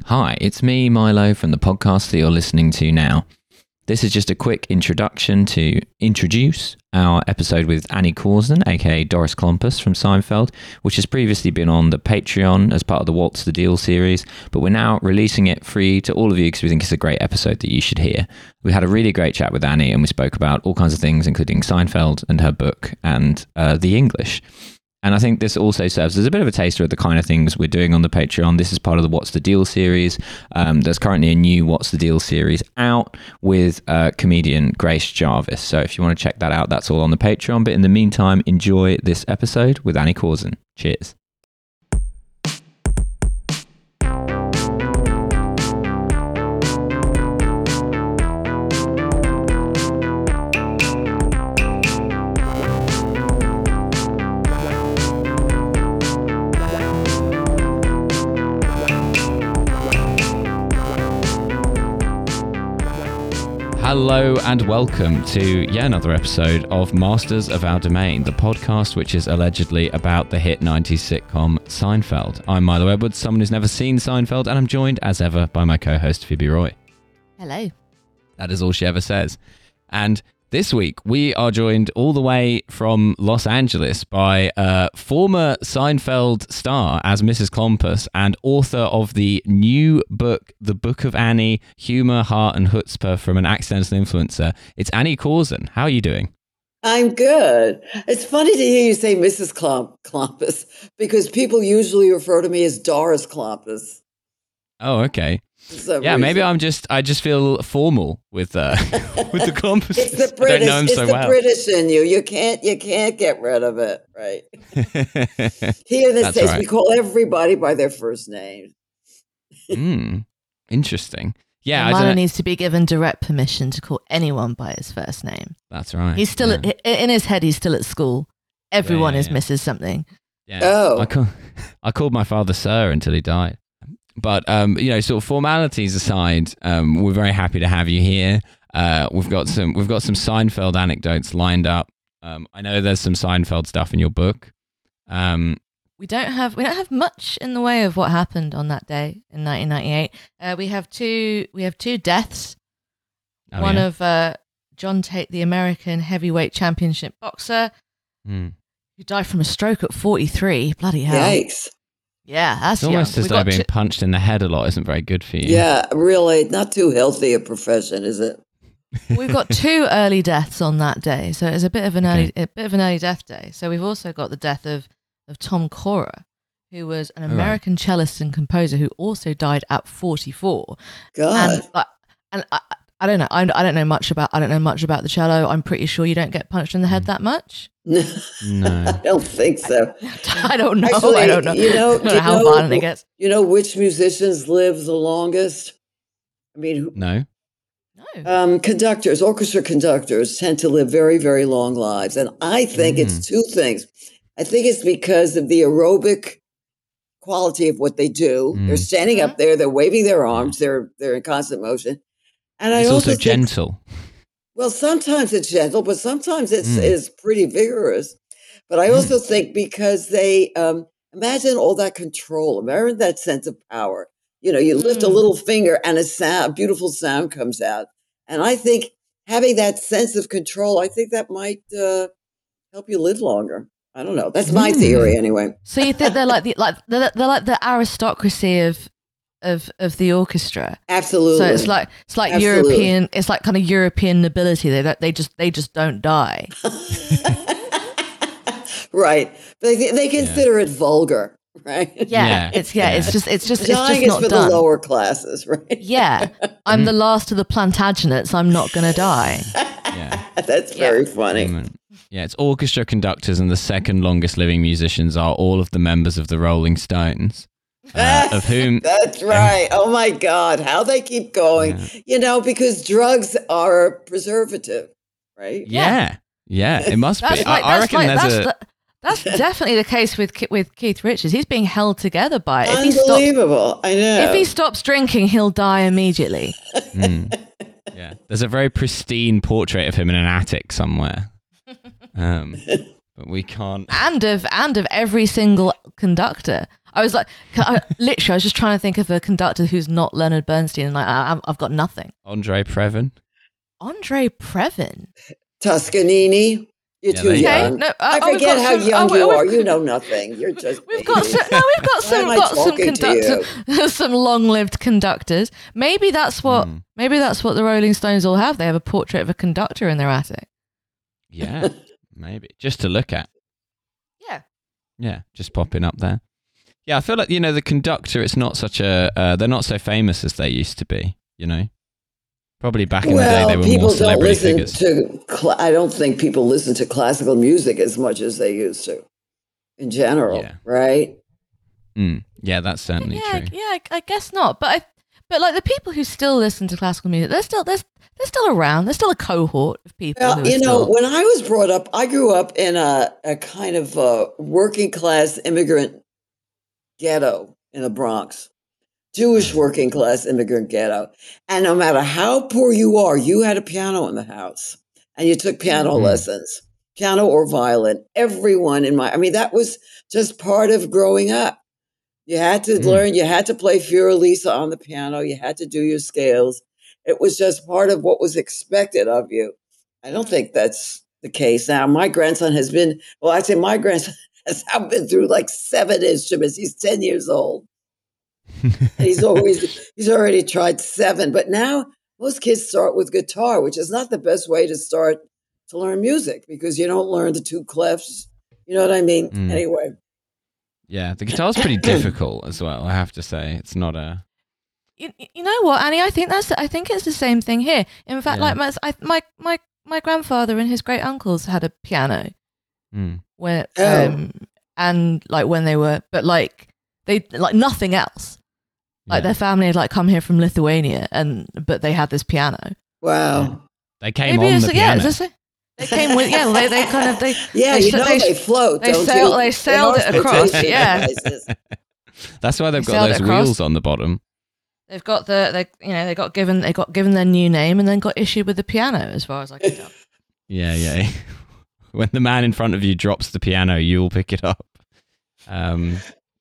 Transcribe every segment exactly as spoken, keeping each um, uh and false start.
Hi, it's me, Milo, from the podcast that you're listening to now. This is just a quick introduction to introduce our episode with Annie Corson, aka Doris Clompus from Seinfeld, which has previously been on the Patreon as part of the What's the Deal series, but we're now releasing it free to all of you because we think it's a great episode that you should hear. We had a really great chat with Annie and we spoke about all kinds of things, including Seinfeld and her book and uh, the English. And I think this also serves as a bit of a taster of the kind of things we're doing on the Patreon. This is part of the What's the Deal series. Um, there's currently a new What's the Deal series out with uh, comedian Grace Jarvis. So if you want to check that out, that's all on the Patreon. But in the meantime, enjoy this episode with Annie Corson. Cheers. Hello and welcome to yet another episode of Masters of Our Domain, the podcast which is allegedly about the hit nineties sitcom Seinfeld. I'm Milo Edwards, someone who's never seen Seinfeld, and I'm joined as ever by my co-host Phoebe Roy. Hello. That is all she ever says. And this week we are joined all the way from Los Angeles by uh, former Seinfeld star as Missus Clompus and author of the new book, The Book of Annie, Humor, Heart and Chutzpah from an Accidental Influencer. It's Annie Corson. How are you doing? I'm good. It's funny to hear you say Missus Clomp- Clompus because people usually refer to me as Doris Clompus. Oh, okay. Yeah, reason. maybe I'm just I just feel formal with uh with the Clompus. It's the British. I don't know him it's so the well. British in you. You can't. You can't get rid of it, right? Here in the That's States, right. we call everybody by their first name. mm, interesting. Yeah, I Milo don't know. needs to be given direct permission to call anyone by his first name. That's right. He's still yeah. at, in his head. He's still at school. Everyone yeah, is yeah. Missus something. Yeah. Oh. I, call, I called my father Sir until he died. But, um, you know, sort of formalities aside, um, we're very happy to have you here. Uh, we've got some we've got some Seinfeld anecdotes lined up. Um, I know there's some Seinfeld stuff in your book. Um, We don't have we don't have much in the way of what happened on that day in nineteen ninety-eight. Uh, we have two we have two deaths. oh, One yeah? of uh, John Tate, the American heavyweight championship boxer, Hmm. who died from a stroke at forty-three. Bloody hell! Yikes! Yeah, that's It's almost young. as We though got being two- punched in the head a lot isn't very good for you. Yeah, really, not too healthy a profession, is it? We've got two early deaths on that day, so it's a bit of an Okay. early, a bit of an early death day. So we've also got the death of, of Tom Cora, who was an right. American cellist and composer who also died at forty-four. God. And like, and I, I don't know, I, I don't know much about, I don't know much about the cello. I'm pretty sure you don't get punched in the head that much. No. I don't think so. I don't know. Actually, I don't know. You know, I don't know you how know, violent it gets. You know which musicians live the longest? I mean, who- No. No. Um, conductors, orchestra conductors tend to live very, very long lives. And I think Mm. it's two things. I think it's because of the aerobic quality of what they do. Mm. They're standing Mhm. up there, they're waving their arms, they're they're in constant motion. And It's I also, also think, gentle. well, sometimes it's gentle, but sometimes it's Mm. is pretty vigorous. But I also think because they um, imagine all that control, imagine that sense of power. You know, you lift a Mm. little finger and a sound, beautiful sound comes out. And I think having that sense of control, I think that might uh, help you live longer. I don't know. That's my Mm. theory, anyway. So you think they're like the like they're, they're like the aristocracy of of of the orchestra. Absolutely. So it's like it's like Absolutely. European. It's like kind of European nobility. They don't. They just they just don't die. right. They they consider it vulgar, right? Yeah, Yeah, it's yeah, yeah. It's just it's just it's Dying just is not for done. the lower classes, right? Yeah, I'm the last of the Plantagenets. I'm not gonna die. Yeah. That's Yeah. very funny. Amen. Yeah, it's orchestra conductors, and the second longest living musicians are all of the members of the Rolling Stones, uh, of whom That's right. Oh my God, how they keep going. Yeah. You know, because drugs are a preservative, right? Yeah, yeah, it must That's be. like I, I that's reckon like there's that's a the, that's definitely the case with Ke- with Keith Richards. He's being held together by it. If he stops Unbelievable. I know. if he stops drinking, he'll die immediately. Mm. Yeah, there's a very pristine portrait of him in an attic somewhere. Um, but we can't. And of and of every single conductor. I was like, I, literally, I was just trying to think of a conductor who's not Leonard Bernstein, and like, I, I've got nothing. Andre Previn. Andre Previn. Toscanini. You're Yeah, too there you young. Okay, no, uh, I oh, we've forget got how some- young oh, you we've- are. You know nothing. You're just. We've got baby. some, no, we've got Why some, am I got some talking to conductors, some long-lived conductors. Maybe that's what, Hmm. maybe that's what the Rolling Stones all have. They have a portrait of a conductor in their attic. Yeah, maybe just to look at. Yeah. Yeah, just popping up there. Yeah, I feel like, you know, the conductor, it's not such a, uh, they're not so famous as they used to be, you know? Probably back in Well, the day, they were people more don't celebrity listen figures. to. Cl- I don't think people listen to classical music as much as they used to, in general. Yeah. Right? Mm, yeah, that's certainly yeah, true. yeah, I, I guess not. But I, but like the people who still listen to classical music, they're still they're, they're still around. There's still a cohort of people. who Well, are you know, still, when I was brought up, I grew up in a, a kind of uh working class immigrant ghetto in the Bronx, Jewish working class immigrant ghetto. And no matter how poor you are, you had a piano in the house and you took piano Mm. lessons, piano or violin. Everyone in my, I mean, that was just part of growing up. You had to Mm. learn, you had to play Fiorelisa on the piano, you had to do your scales. It was just part of what was expected of you. I don't think that's the case now. My grandson has been, well, I'd say my grandson has now been through like seven instruments. He's ten years old. And he's always, he's already tried seven. But now most kids start with guitar, which is not the best way to start to learn music because you don't learn the two clefs. You know what I mean? Mm. Anyway. Yeah, the guitar's pretty difficult as well, I have to say. It's not a... you, you know what, Annie? I think that's I think it's the same thing here. In fact, Yeah. like my, I, my my my grandfather and his great uncles had a piano Mm. when Oh. um and like when they were, but like they like nothing else. Like Yeah. their family had like come here from Lithuania, and but they had this piano. Wow. They came Maybe on it's, the yeah, piano. it's just- they came with yeah. They, they kind of they Yeah, they, you sa- know they, they, float, they don't sail- you? they sailed are it across, flotation yeah. devices. That's why they've They got sailed those it across. wheels on the bottom. they've got the they you know they got given they got given their new name and then got issued with the piano, as far as I can tell. Yeah, yeah. When the man in front of you drops the piano, you'll pick it up. Um,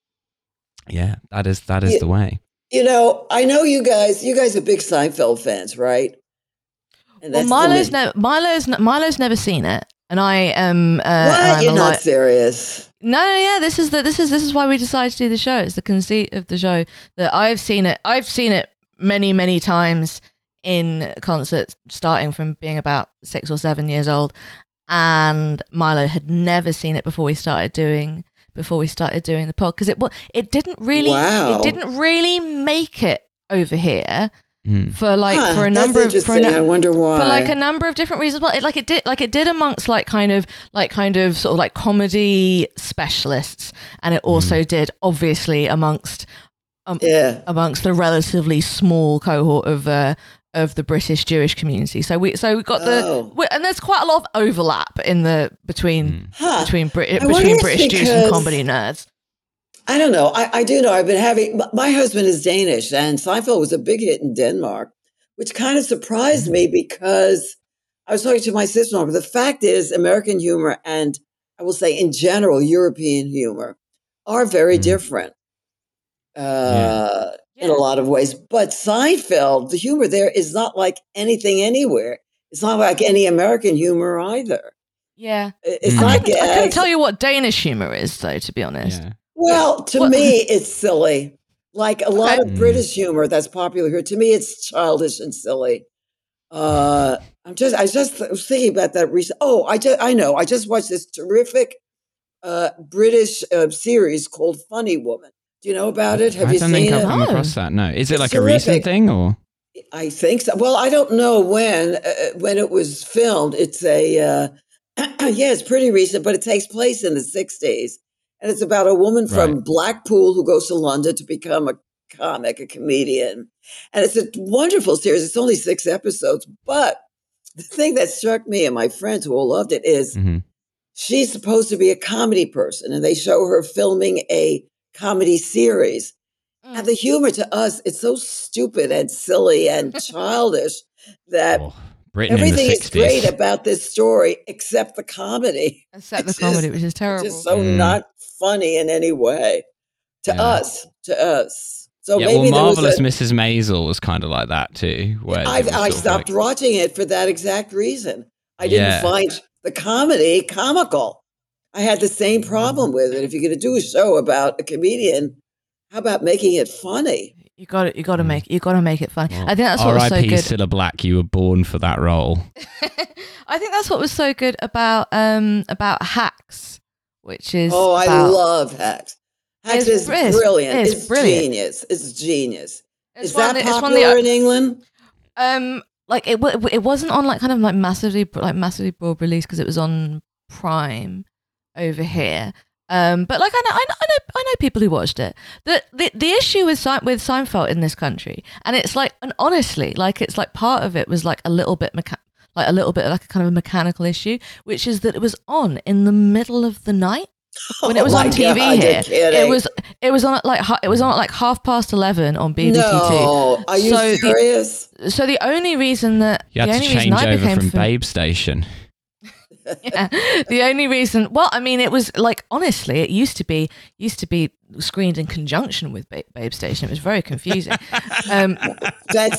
yeah, that is that is Yeah. the way. You know, I know you guys. You guys are big Seinfeld fans, right? And Well, that's Milo's coming- never Milo's n- Milo's never seen it, and I am. Uh, What? and I'm You're a not li- serious. No, no, yeah. This is the this is this is why we decided to do the show. It's the conceit of the show that I've seen it. I've seen it many, many times in concerts, starting from being about six or seven years old, and Milo had never seen it before we started doing before we started doing the pod because it wa- it didn't really Wow. it didn't really make it over here Mm. for like Huh, for a that's number of for a, interesting. I nu- wonder why. for like a number of different reasons. Well, it, like it did, like it did amongst like kind of like kind of sort of like comedy specialists, and it also did obviously amongst yeah. amongst the relatively small cohort of uh, of the British Jewish community. So we so we got Oh. the we, and there's quite a lot of overlap in the between Huh. between Brit I wonder between if British Jews and because- comedy nerds. I don't know. I, I do know. I've been having. m- My husband is Danish, and Seinfeld was a big hit in Denmark, which kind of surprised me because I was talking to my sister-in-law. But the fact is, American humor and I will say, in general, European humor are very Mm. different uh, in a Yeah. lot of ways. But Seinfeld, the humor there is not like anything anywhere. It's not like any American humor either. Yeah, It- It's Mm. I not. couldn't, I couldn't gags. tell you what Danish humor is, though. To be honest, Yeah. Well, to What- me, it's silly. Like a lot Okay. of Mm. British humor that's popular here. To me, it's childish and silly. Uh, I'm just, I just was thinking about that recent. Oh, I just, I know. I just watched this terrific uh, British uh, series called Funny Woman. Do you know about it? Have I you don't seen think I've it? come No. across that. No. Is it It's like a recent terrific. thing or? I think so. Well, I don't know when uh, when it was filmed. It's a uh, yeah, it's pretty recent, but it takes place in the sixties, and it's about a woman from Right. Blackpool who goes to London to become a comic, a comedian, and it's a wonderful series. It's only six episodes, but the thing that struck me and my friends who all loved it is Mhm. she's supposed to be a comedy person, and they show her filming a comedy series. Mm. And the humor to us, it's so stupid and silly and childish that Oh, Britain in everything the is sixties. great about this story except the comedy. except the It's comedy, just- which is It's terrible. just so Mm. not funny in any way. To Yeah. us, to us. So yeah, maybe well, there was Marvelous a, Missus Maisel was kind of like that too. Where I, it was I sort of stopped like, watching it for that exact reason. I didn't yeah, find the comedy comical. I had the same problem with it. If you're going to do a show about a comedian, how about making it funny? You got to You got to Mm. make you got to make it fun. well, I think that's what was so R I P good. Cilla Black, you were born for that role. I think that's what was so good about um about Hacks, which is Oh, I about, love Hacks. Hacks It's is br- it's- brilliant. it's It's, brilliant. genius. It's genius. it's Is one that of the- it's one popular of in England? the um like it wa- it wasn't on like kind of like massively like massively broad release because it was on Prime over here. Um, but like I know, I know, I know, I know people who watched it. The the, the issue with Se- with Seinfeld in this country, and it's like, and honestly, like it's like part of it was like a little bit mecha- like a little bit like a kind of a mechanical issue, which is that it was on in the middle of the night when it was Oh on my T V God, here. you're kidding. It was it was on at like ha- it was on at like half past eleven on B B C No, are you So the- serious? Two. So the only reason that You had the to only reason change I over became from fam- Babe Station. yeah. The only reason, well, I mean, it was like, honestly, it used to be used to be screened in conjunction with ba- Babe Station. It was very confusing. um, That's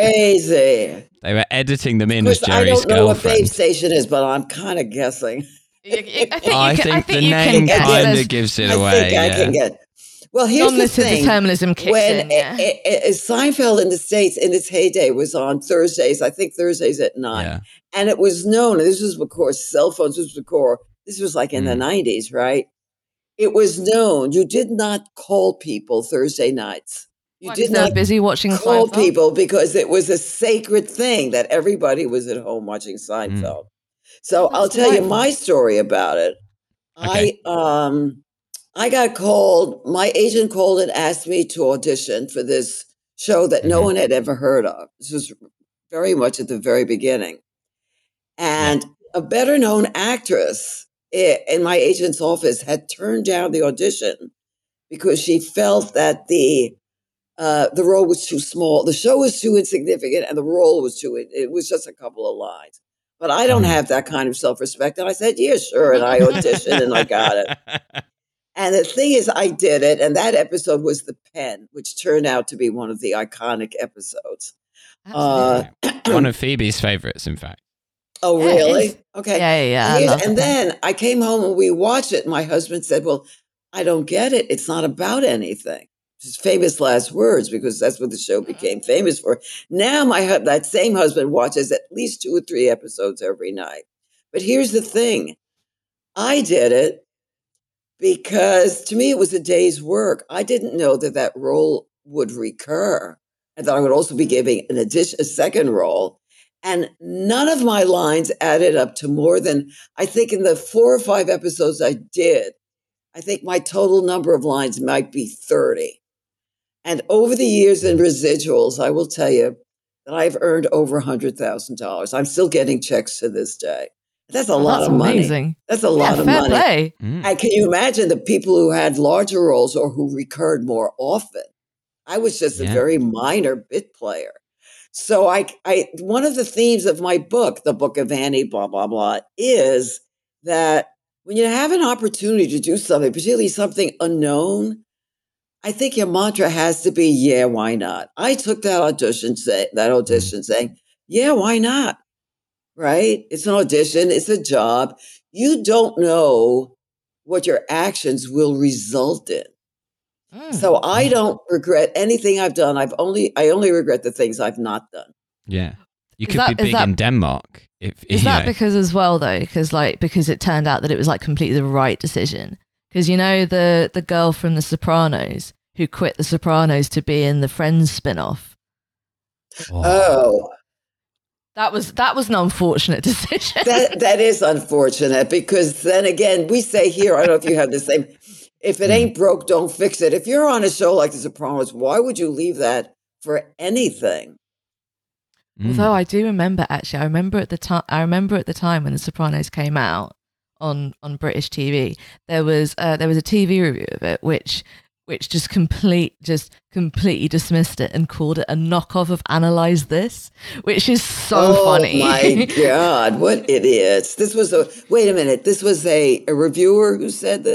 crazy. They were editing them in Of as course, I Jerry's don't know what Babe girlfriend. Station is, but I'm kind of guessing. you- you- I think you I can, think I think the you name can guess. kind There's of gives it I away. think I yeah. can get. Well, here's the non-listed thing. determinism kicks When in. Yeah. it, it, it, Seinfeld in the States in its heyday was on Thursdays, I think Thursdays at nine. Yeah. And it was known, and this was before cell phones, this was before, this was like in the Mm. nineties, right? It was known you did not call people Thursday nights. You Why, 'cause did they were not busy watching call Seinfeld? people because it was a sacred thing that everybody was at home watching Seinfeld. So Well, I'll that's tell you delightful. my story about it. Okay. I um I got called, my agent called and asked me to audition for this show that no Mhm. one had ever heard of. This was very much at the very beginning. And a better known actress i- in my agent's office had turned down the audition because she felt that the uh, the role was too small. The show was too insignificant and the role was too, it was just a couple of lines. But I don't Mhm. have that kind of self-respect. And I said, yeah, sure. And I auditioned and I got it. And the thing is, I did it. And that episode was The Pen, which turned out to be one of the iconic episodes. Uh, Absolutely. One of Phoebe's favorites, in fact. oh, Yeah, it really? is. Okay. Yeah, yeah, yeah. I And, here's- love and that. then I came home and we watched it. My husband said, well, I don't get it. It's not about anything. His famous last words, because that's what the show became famous for. Now my hu- that same husband watches at least two or three episodes every night. But here's the thing. I did it because to me it was a day's work. I didn't know that that role would recur and that I would also be giving an addition, a second role. And none of my lines added up to more than, I think in the four or five episodes I did, I think my total number of lines might be thirty. And over the years in residuals, I will tell you that I've earned over one hundred thousand dollars. I'm still getting checks to this day. That's a Oh, lot that's of money. amazing. That's a Yeah, lot of fair money. play. Mm. And can you imagine the people who had larger roles or who recurred more often? I was just a Yeah. very minor bit player. So I, I, one of the themes of my book, the Book of Annie, blah, blah, blah, is that when you have an opportunity to do something, particularly something unknown, I think your mantra has to be, yeah, why not? I took that audition, say, that audition saying, yeah, why not? Right? It's an audition. It's a job. You don't know what your actions will result in. Mm. So I don't regret anything I've done. I've only, I only regret the things I've not done. Yeah. You Is could that- be is big that- in Denmark. If, Is you that know. because as well though? Because like because it turned out that it was like completely the right decision. Because you know the the girl from The Sopranos who quit The Sopranos to be in the Friends spin-off. Oh, That was that was an unfortunate decision. that that is unfortunate because then again, we say here, I don't know if you have the same, if it Mm. ain't broke, don't fix it. If you're on a show like The Sopranos, why would you leave that for anything? Mm. Although I do remember actually, I remember at the time. I remember at the time when The Sopranos came out on on British T V, there was uh, there was a T V review of it, which which just complete just completely dismissed it and called it a knockoff of Analyze This, which is so oh funny. my God, what idiots. This was a, wait a minute, this was a, a reviewer who said this?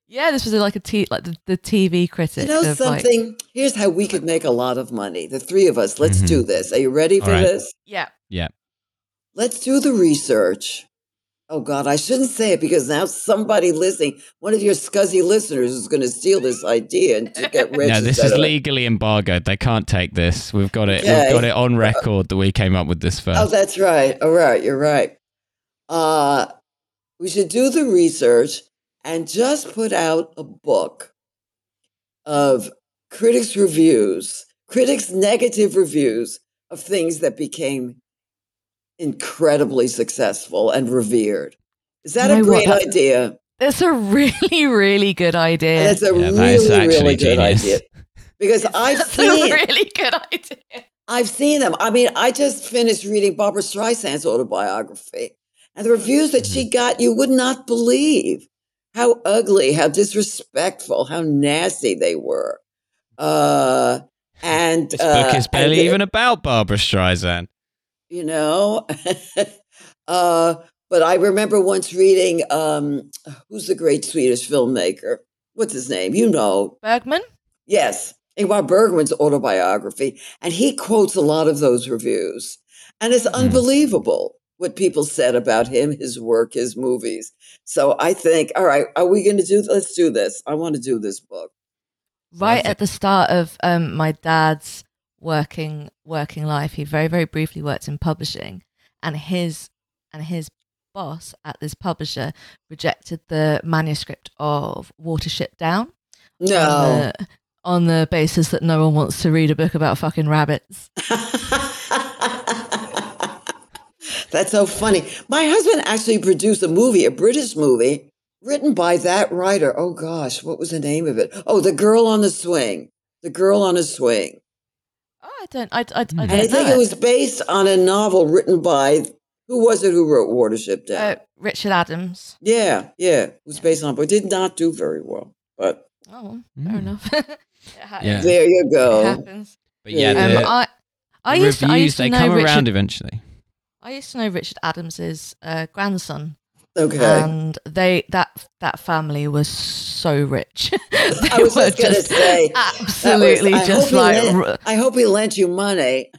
Yeah, this was like a t like the, the T V critic. You know of, like- something? Here's how we could make a lot of money. The three of us. Let's Mhm. do this. Are you ready for All right. this? yeah. Yeah. Let's do the research. Oh God, I shouldn't say it because now somebody listening, one of your scuzzy listeners is going to steal this idea and to get rich. No, this instead is of it. legally embargoed. They can't take this. We've got it. Okay. We've got it on record that we came up with this first. Oh, that's right. All right, you're right. Uh, we should do the research and just put out a book of critics' reviews, critics' negative reviews of things that became incredibly successful and revered. Is that You know a great what? That- idea? That's a really, really good idea. That's a Yeah, that really, is actually really good genius. idea. Because I've That's a seen, really good idea. I've seen them. I mean, I just finished reading Barbara Streisand's autobiography, and the reviews that she got, you would not believe how ugly, how disrespectful, how nasty they were. Uh, and This uh, book is barely and the- even about Barbara Streisand. you know. uh, but I remember once reading, um, who's the great Swedish filmmaker? What's his name? You know. Bergman? Yes, Ingmar Bergman's autobiography. And he quotes a lot of those reviews. And it's unbelievable what people said about him, his work, his movies. So I think, all right, are we going to do, let's do this. I want to do this book. Right Perfect. at the start of um, my dad's working working life, he very, very briefly worked in publishing, and his and his boss at this publisher rejected the manuscript of Watership Down No. on, the, on the basis that no one wants to read a book about fucking rabbits. That's so funny. My husband actually produced a movie, a British movie, written by that writer. Oh gosh, what was the name of it? Oh, The Girl on the Swing. The Girl on a Swing. Oh, I don't, I, I, I don't And I think know it was based on a novel written by, who was it who wrote Watership Down? Uh, Richard Adams. yeah, yeah, it was based on, but it did not do very well. But Oh, fair Mm. enough. It ha- Yeah. there you It go. happens. But yeah, Yeah. Um, the, I, I the used to, I reviews, used to they know come Richard, around eventually. I used to know Richard Adams's uh, grandson, Okay. and they that that family was so rich. They I was were just going to say, that was- absolutely I just hope he like. lent- r- I hope he lent you money.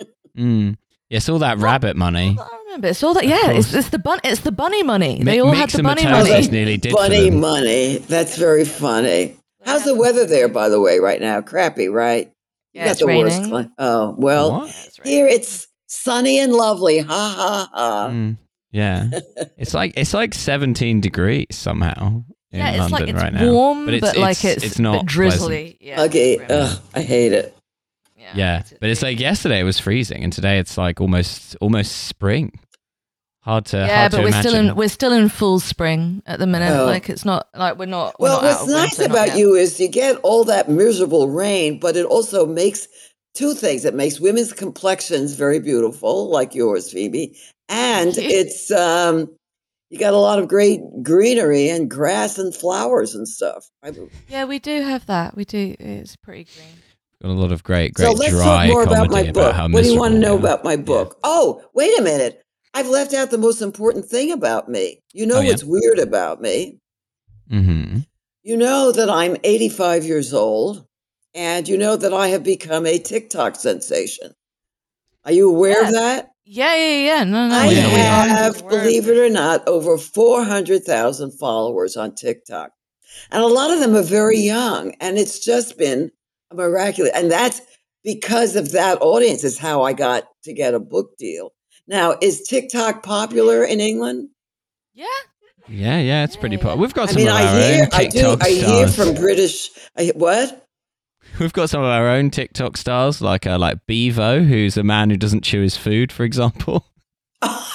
Mm. Yes, all that rabbit money. I remember it's all that. Yeah, it's, it's the bun. It's the bunny money. They Mi- all had the bunny money. Mixamatosis nearly did for Bunny them. money. That's very funny. How's the weather there, by the way, right now? Crappy, right? You Yeah, got it's the worst raining. cli- Oh, well, What? Yeah, it's raining. here it's sunny and lovely. Ha, ha, ha. Mm, yeah, it's like it's like seventeen degrees somehow in Yeah, it's London like it's right now. warm, But but, it's- like it's- it's it's not a bit drizzly. Yeah, Okay, it's grim. ugh, I hate it. Yeah, Yeah, it's- but it's like yesterday it was freezing, and today it's like almost almost spring. Hard to yeah, hard but to we're imagine. still in we're still in full spring at the minute. Oh. Like it's not like we're not. We're Well, not what's out of nice winter, not about yet. you is you get all that miserable rain, but it also makes two things. It makes women's complexions very beautiful, like yours, Phoebe, and Thank you. it's um, you got a lot of great greenery and grass and flowers and stuff. I, Yeah, we do have that. We do. It's pretty green. Got a lot of great, great so let's dry talk more about comedy my book. how What do you want to know miserable we are. about my book? Oh, wait a minute. I've left out the most important thing about me. You know Oh, yeah? what's weird about me? Mm-hmm. You know that I'm eighty-five years old, and you know that I have become a TikTok sensation. Are you aware Yeah. of that? Yeah, yeah, yeah. No, no. I we- yeah, we yeah. are- have, we're- believe it or not, over four hundred thousand followers on TikTok. And a lot of them are very young, and it's just been a miraculous. And that's because of that audience is how I got to get a book deal. Now, is TikTok popular in England? Yeah. Yeah, yeah, it's pretty Yeah, popular. yeah. We've got I some mean, of I our hear, own I do, TikTok I hear stars. from British. I, what? We've got some of our own TikTok stars, like uh, like Bevo, who's a man who doesn't chew his food, for example. Oh,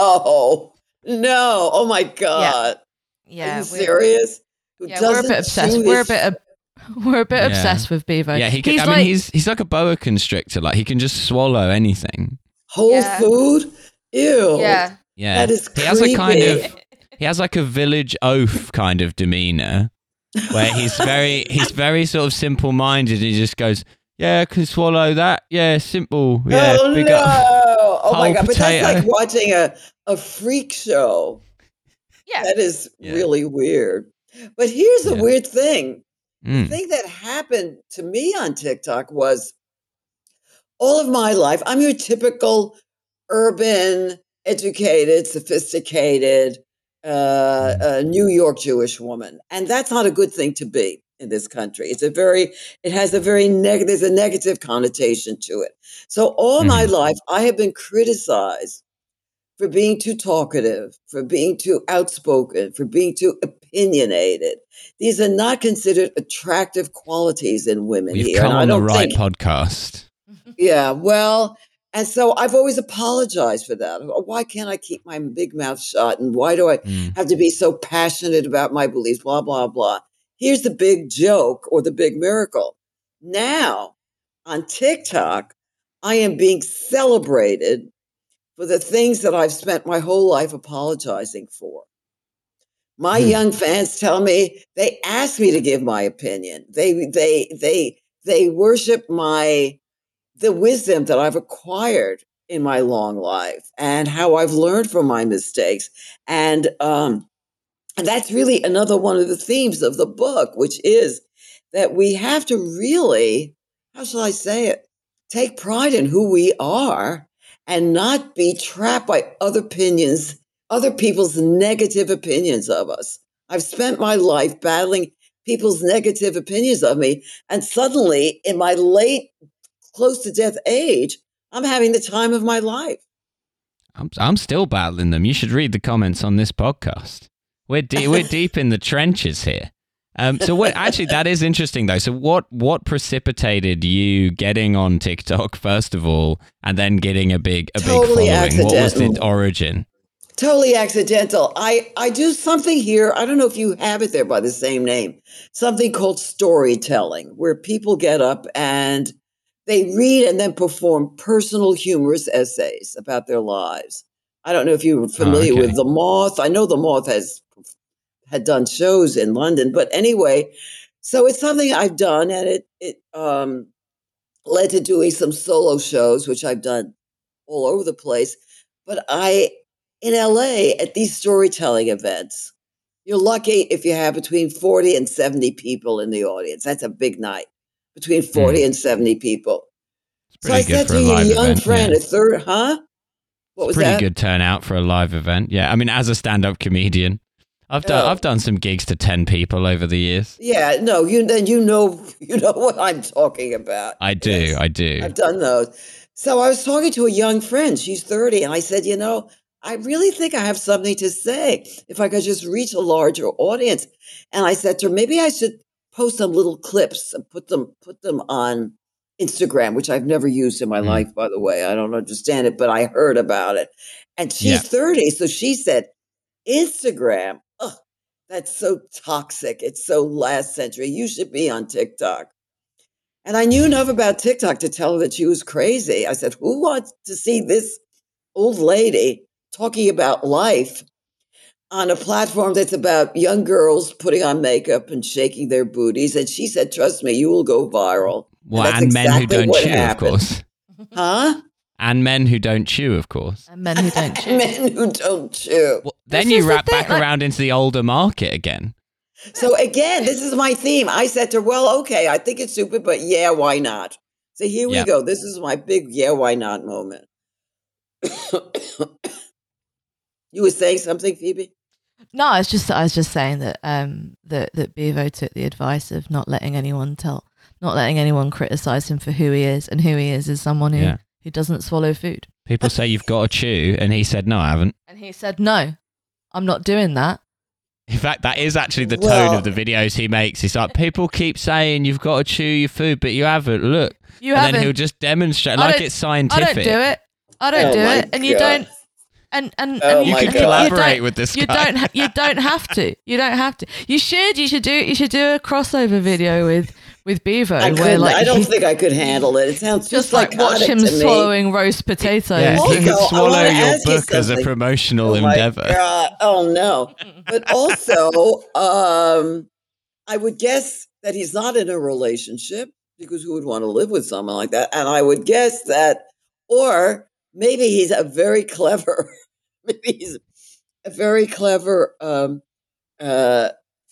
no, no! Oh my God! Yeah. Are you we're- serious? Who Yeah, we're a doesn't bit obsessed. chew We're a his- bit. Ob- we're a bit Yeah. obsessed with Bevo. Yeah, he can, He's I like, mean, he's he's like a boa constrictor. Like he can just swallow anything. whole Yeah. food. Ew! yeah. Yeah, That is he has a kind creepy. of he has like a village oaf kind of demeanor, where he's very he's very sort of simple minded. He just goes, "Yeah, I can swallow that. Yeah, simple. Yeah, oh big no! up." Oh my whole God! But that's like potato. watching a a freak show. Yeah. That is Yeah. really weird. But here's the Yeah. weird thing. The Mm. thing that happened to me on TikTok was all of my life, I'm your typical urban, educated, sophisticated uh, Mm. uh, New York Jewish woman, and that's not a good thing to be in this country. It's a very, it has a very negative, there's a negative connotation to it. So all my Mhm. life, I have been criticized for being too talkative, for being too outspoken, for being too opinionated. These are not considered attractive qualities in women We've here, and come I on the don't right think. podcast. Yeah, well, and so I've always apologized for that. Oh, why can't I keep my big mouth shut? And why do I Mm. have to be so passionate about my beliefs? Blah, blah, blah. Here's the big joke or the big miracle. Now, on TikTok, I am being celebrated for the things that I've spent my whole life apologizing for. My Hmm. young fans tell me they ask me to give my opinion. They they they they worship my the wisdom that I've acquired in my long life and how I've learned from my mistakes. And um, and that's really another one of the themes of the book, which is that we have to really, how shall I say it, take pride in who we are and not be trapped by other opinions, other people's negative opinions of us. I've spent my life battling people's negative opinions of me. And suddenly, in my late, close to death age, I'm having the time of my life. I'm I'm still battling them. You should read the comments on this podcast. We're de- we're deep in the trenches here. Um, so what? Actually, that is interesting though. So what what precipitated you getting on TikTok first of all, and then getting a big a Totally big following? What was the accidental. origin? Totally accidental. I, I do something here. I don't know if you have it there by the same name. Something called storytelling, where people get up and they read and then perform personal humorous essays about their lives. I don't know if you're Oh, familiar okay. with The Moth. I know The Moth has had done shows in London, but anyway, so it's something I've done, and it it um, led to doing some solo shows, which I've done all over the place. But I, in L A, at these storytelling events, you're lucky if you have between forty and seventy people in the audience. That's a big night, between forty Mm. and seventy people. It's So I pretty good said for to a your live young event. friend, Yeah. a third, huh? What It's was pretty that? good turnout for a live event. Yeah, I mean, as a stand-up comedian, I've done Oh. I've done some gigs to ten people over the years. Yeah, no, you then you know you know what I'm talking about. I do, Yes, I do. I've done those. So I was talking to a young friend. She's thirty, and I said, you know, I really think I have something to say if I could just reach a larger audience. And I said to her, maybe I should post some little clips and put them put them on Instagram, which I've never used in my Mm. life, by the way. I don't understand it, but I heard about it. And Yeah. she's thirty, so she said, Instagram. Ugh, that's so toxic. It's so last century. You should be on TikTok. And I knew enough about TikTok to tell her that she was crazy. I said, who wants to see this old lady talking about life on a platform that's about young girls putting on makeup and shaking their booties? And she said, trust me, you will go viral. Well, And that's and men who exactly don't what chew, of happened. course. Huh? And men who don't chew, of course. And men who don't chew. Men who don't chew. Well, then This you is the wrap thing, back like- around into the older market again. So again, this is my theme. I said to her, well, okay, I think it's stupid, but yeah, why not? So here Yep. we go. This is my big yeah, why not moment. You were saying something, Phoebe? No, I was just I was just saying that um that that Bevo took the advice of not letting anyone tell, not letting anyone criticize him for who he is, and who he is is someone who Yeah. who doesn't swallow food. People say you've got to chew, and he said, no, I haven't. And he said, "No, I'm not doing that." In fact, that is actually the tone Well- of the videos he makes. He's like, people keep saying you've got to chew your food, but you haven't. Look. You and haven't. then he'll just demonstrate I like don't- it's I scientific. don't do it. I don't Oh do my it, and you God. don't. And and, Oh and you, my You and can God. you collaborate don't- with this You guy. don't. Ha- you don't have to. You don't have to. You should. You should do. You should do a crossover video with with Bevo, I where couldn't. like I don't you- think I could handle it. It sounds just just like watch psychotic him to me. swallowing roast potatoes. Yeah, Also, he could I swallow wanna your ask you book as a something. promotional Oh my endeavor. God. Oh no. But also, um, I would guess that he's not in a relationship, because who would want to live with someone like that? And I would guess that, or maybe he's a very clever, maybe he's a very clever um, uh,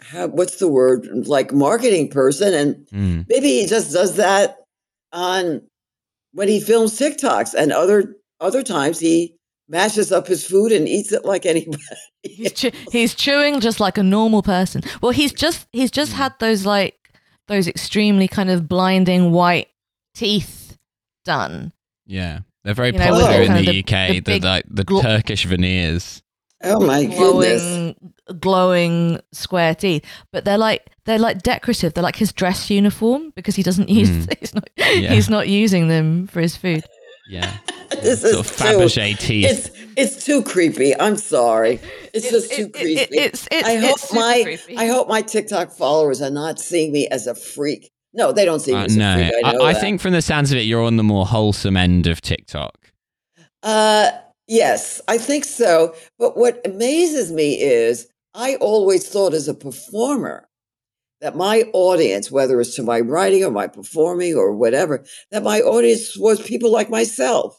how, what's the word, like marketing person, and Mm. maybe he just does that on when he films TikToks, and other other times he mashes up his food and eats it like anybody. He's chew- he's chewing just like a normal person. Well, he's just he's just Mm. had those like those extremely kind of blinding white teeth done. Yeah, they're very You know, popular with the in kind the, of the- U K. the The, big like the gl- Turkish veneers. Oh my goodness! glowing glowing square teeth, but they're like they're like decorative. They're like his dress uniform because he doesn't use Mm. he's not Yeah. he's not using them for his food. Yeah, This sort is of too, Fabergé teeth. it's it's too creepy. I'm sorry. It's, just too it- creepy. it- it's it's I hope it's super my creepy. I hope my TikTok followers are not seeing me as a freak. No, they don't see me Uh, as a no, freak. I know I, I that. think from the sounds of it, you're on the more wholesome end of TikTok. Uh, yes, I think so. But what amazes me is I always thought as a performer that my audience, whether it's to my writing or my performing or whatever, that my audience was people like myself,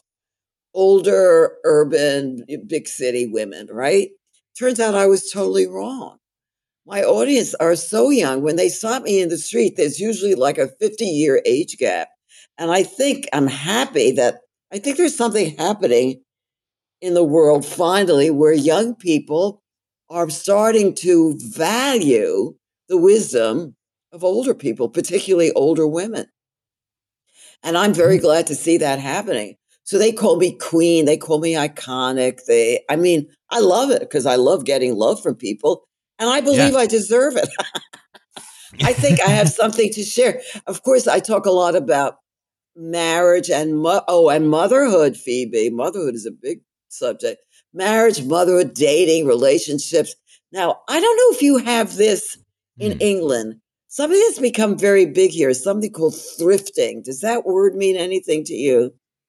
older, urban, big city women, right? Turns out I was totally wrong. My audience are so young. When they stop me in the street, there's usually like a fifty year age gap. And I think I'm happy that I think there's something happening in the world finally where young people are starting to value the wisdom of older people, particularly older women. And I'm very glad to see that happening. So they call me queen, they call me iconic. They I mean, I love it because I love getting love from people and I believe Yeah. I deserve it. I think I have something to share. Of course, I talk a lot about marriage and mo- oh, and motherhood, Phoebe. Motherhood is a big subject. Marriage, motherhood, dating, relationships. Now, I don't know if you have this in Hmm. England. Something that's become very big here is something called thrifting. Does that word mean anything to you?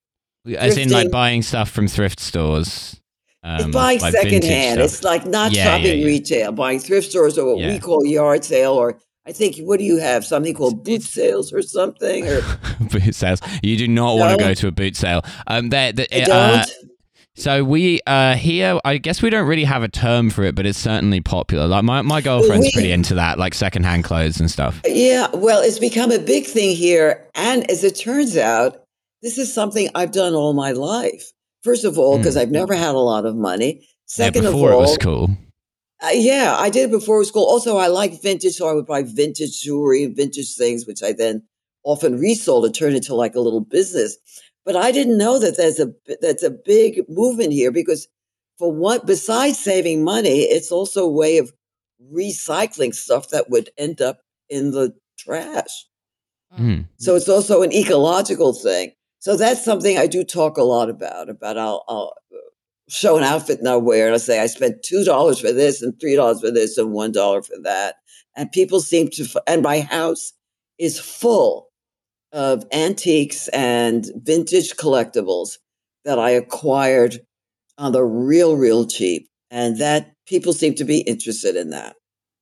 As in, like Thrifting. buying stuff from thrift stores. It's Um, buying like vintage secondhand. stuff. It's like not Yeah, shopping yeah, yeah. retail, buying thrift stores or what we Yeah. call yard sale, or I think what do you have? Something called boot It's- sales or something, or boot sales. You do not want to No. go to a boot sale. Um, they I uh, don't. so we uh here, I guess we don't really have a term for it, but it's certainly popular. Like my my girlfriend's we- pretty into that, like secondhand clothes and stuff. Yeah, well, it's become a big thing here. And as it turns out, this is something I've done all my life. First of all, because Mm. I've never had a lot of money. Yeah, Second of before all, it was cool. uh, yeah, I did it before school. Also, I like vintage, so I would buy vintage jewelry and vintage things, which I then often resold and turned into like a little business. But I didn't know that there's a that's a big movement here because, for what, besides saving money, it's also a way of recycling stuff that would end up in the trash. Mm. So it's also an ecological thing. So that's something I do talk a lot about. About I'll, I'll show an outfit and I'll wear, and I say I spent two dollars for this and three dollars for this and one dollar for that, and people seem to. And my house is full of antiques and vintage collectibles that I acquired on the real, real cheap, and that people seem to be interested in that.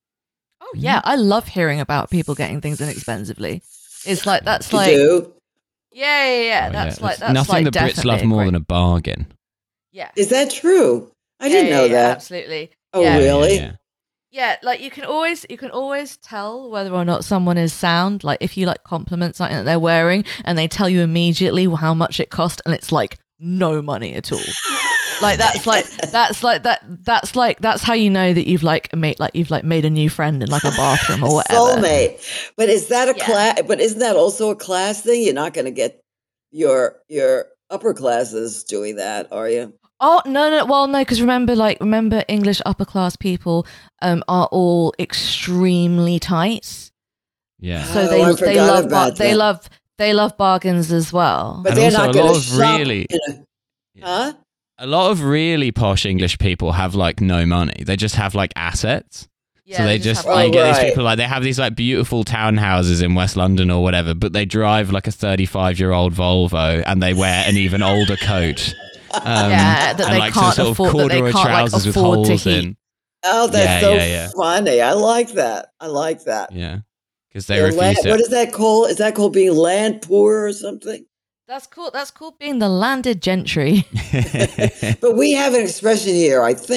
Oh yeah, I love hearing about people getting things inexpensively. It's like that's You like do? yeah, yeah, yeah. Oh, That's yeah. like There's that's nothing like the Brits definitely love a more great- than a bargain. yeah. Is that true? I Yeah, didn't yeah, know yeah, that. Absolutely. Oh, yeah. really? Yeah, yeah. Yeah, like you can always you can always tell whether or not someone is sound. Like if you like compliment something that they're wearing and they tell you immediately how much it cost and it's like no money at all. Like that's like that's like that that's like that's how you know that you've like made like you've like made a new friend in like a bathroom or whatever. Soulmate. But is that a Yeah. class? But isn't that also a class thing? You're not going to get your your upper classes doing that, are you? Oh no no well no because remember like remember English upper class people um are all extremely tight, Yeah. so Oh, they I they forgot love bar- about they that. love they love bargains as well. But And they're also not a going lot to of shop. really- in a- huh? A lot of really posh English people have like no money. They just have like assets. Yeah, so they just, have, like, Oh, you get these right. people like they have these like beautiful townhouses in West London or whatever, but they drive like a thirty-five year old Volvo and they wear an even older coat. Um, Yeah, that and they like can't some sort afford- of that they corduroy can't, like, trousers with afford to holes heat. in. Oh, that's Yeah, so yeah, yeah. funny. I like that. I like that. Yeah, because they They're refuse land- to. what is that called? Is that called being land poor or something? That's cool. That's called being the landed gentry. But we have an expression here, I think,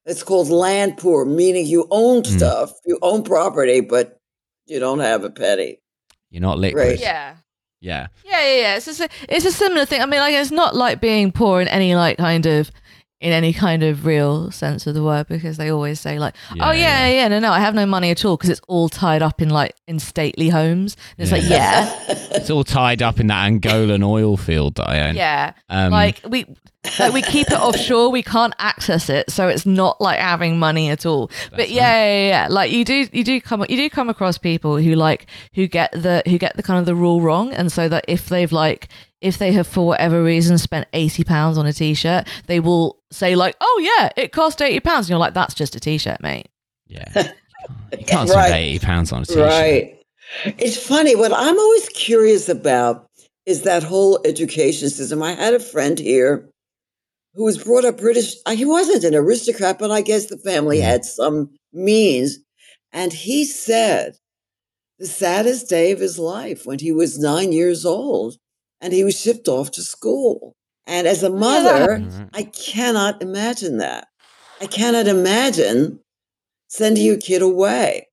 It's called land poor, meaning you own Mm. stuff, you own property, but you don't have a penny. You're not liquid. Right. Yeah. Yeah. Yeah, yeah, yeah. It's just a, it's a similar thing. I mean, like, it's not like being poor in any like kind of in any kind of real sense of the word, because they always say like, Yeah, oh yeah, yeah. yeah, no, no, I have no money at all because it's all tied up in like in stately homes. And it's like, yeah, It's all tied up in that Angolan oil field that I own. yeah, Um, like we like we keep it offshore, we can't access it, so it's not like having money at all. But yeah, yeah, yeah, like you do, you do come, you do come across people who like who get the who get the kind of the rule wrong, and so that if they've like if they have for whatever reason spent eighty pounds on a t-shirt, they will say like, oh yeah, it cost eighty pounds, and you're like, that's just a t-shirt, mate. Yeah. You can't Right. spend eighty pounds on a t-shirt. Right. It's funny. What I'm always curious about is that whole education system. I had a friend here who was brought up British. uh, He wasn't an aristocrat, but I guess the family Mm. had some means. And he said the saddest day of his life when he was nine years old and he was shipped off to school. And as a Yeah, that mother, happens. Right. I cannot imagine that. I cannot imagine sending your kid away.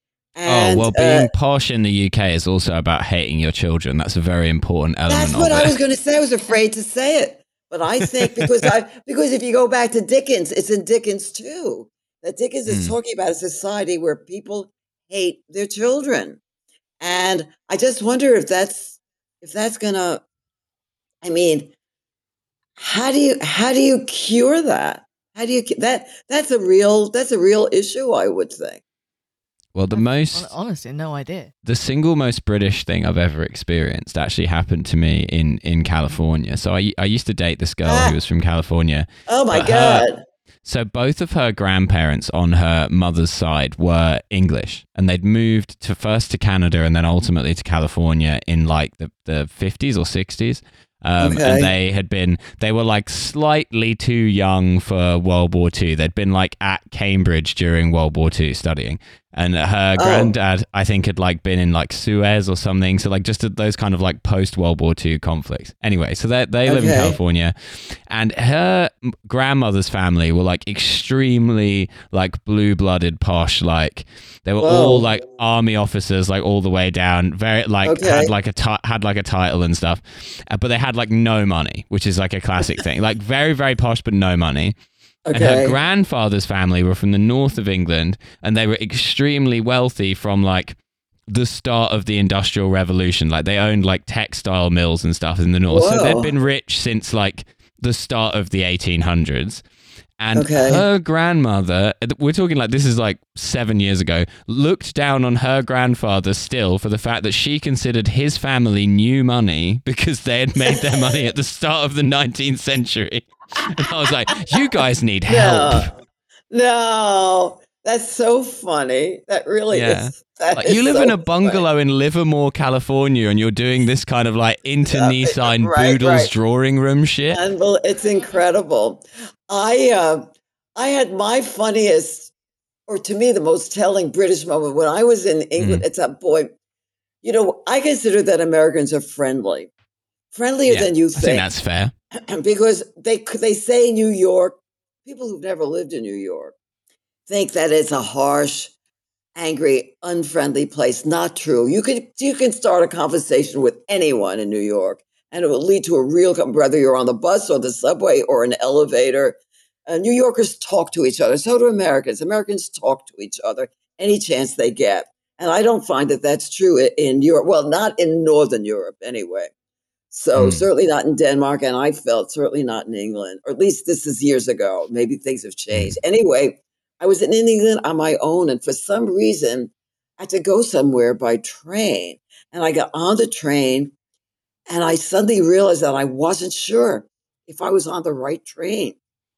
And oh, well, uh, being posh in the U K is also about hating your children. That's a very important element that's of what it. I was going to say. I was afraid to say it, but I think because I because if you go back to Dickens, it's in Dickens too. That Dickens is Mm. talking about a society where people hate their children, and I just wonder if that's if that's gonna. I mean, how do you how do you cure that? How do you that that's a real that's a real issue, I would think. Well, the Hon- most, honestly, no idea. the single most British thing I've ever experienced actually happened to me in, in California. So I, I used to date this girl Ah. who was from California. Oh my But her- God! So both of her grandparents on her mother's side were English, and they'd moved to first to Canada and then ultimately to California in like the, the fifties or sixties. Um, Okay. And they had been, they were like slightly too young for World War Two. They'd been like at Cambridge during World War Two studying. And her Oh. granddad, I think, had like been in like Suez or something. So like just those kind of like post World War Two conflicts. Anyway, so they they live in Okay. California, and her m- grandmother's family were like extremely like blue blooded posh. Like they were Whoa. all like army officers, like all the way down. Very like Okay. had like a ti- had like a title and stuff, uh, but they had like no money, which is like a classic thing. Like very very posh, but no money. And her Okay. grandfather's family were from the north of England, and they were extremely wealthy from like the start of the Industrial Revolution. Like they owned like textile mills and stuff in the north. So Whoa. they'd been rich since like the start of the eighteen hundreds. And Okay. her grandmother, we're talking like this is like seven years ago, looked down on her grandfather still for the fact that she considered his family new money because they had made their money at the start of the nineteenth century. And I was like, you guys need help. No, no, that's so funny. That really Yeah. is. that Like, is you live so in a bungalow in Livermore, California, and you're doing this kind of like internecine right, Boodles right. drawing room shit. funny. And well, it's incredible. I uh, I had my funniest, or to me, the most telling British moment when I was in England. At that point, you know, I consider that Americans are friendly, friendlier Yeah, than you I think think. that's fair. Because they they say New York, people who've never lived in New York think that it's a harsh, angry, unfriendly place. Not true. You can you can start a conversation with anyone in New York, and it will lead to a real, whether you're on the bus or the subway or an elevator. Uh, New Yorkers talk to each other. So do Americans. Americans talk to each other any chance they get. And I don't find that that's true i- in Europe. Well, not in Northern Europe anyway. So Mm. certainly not in Denmark, and I felt certainly not in England, or at least this is years ago. Maybe things have changed. Anyway, I was in England on my own, and for some reason, I had to go somewhere by train. And I got on the train, and I suddenly realized that I wasn't sure if I was on the right train.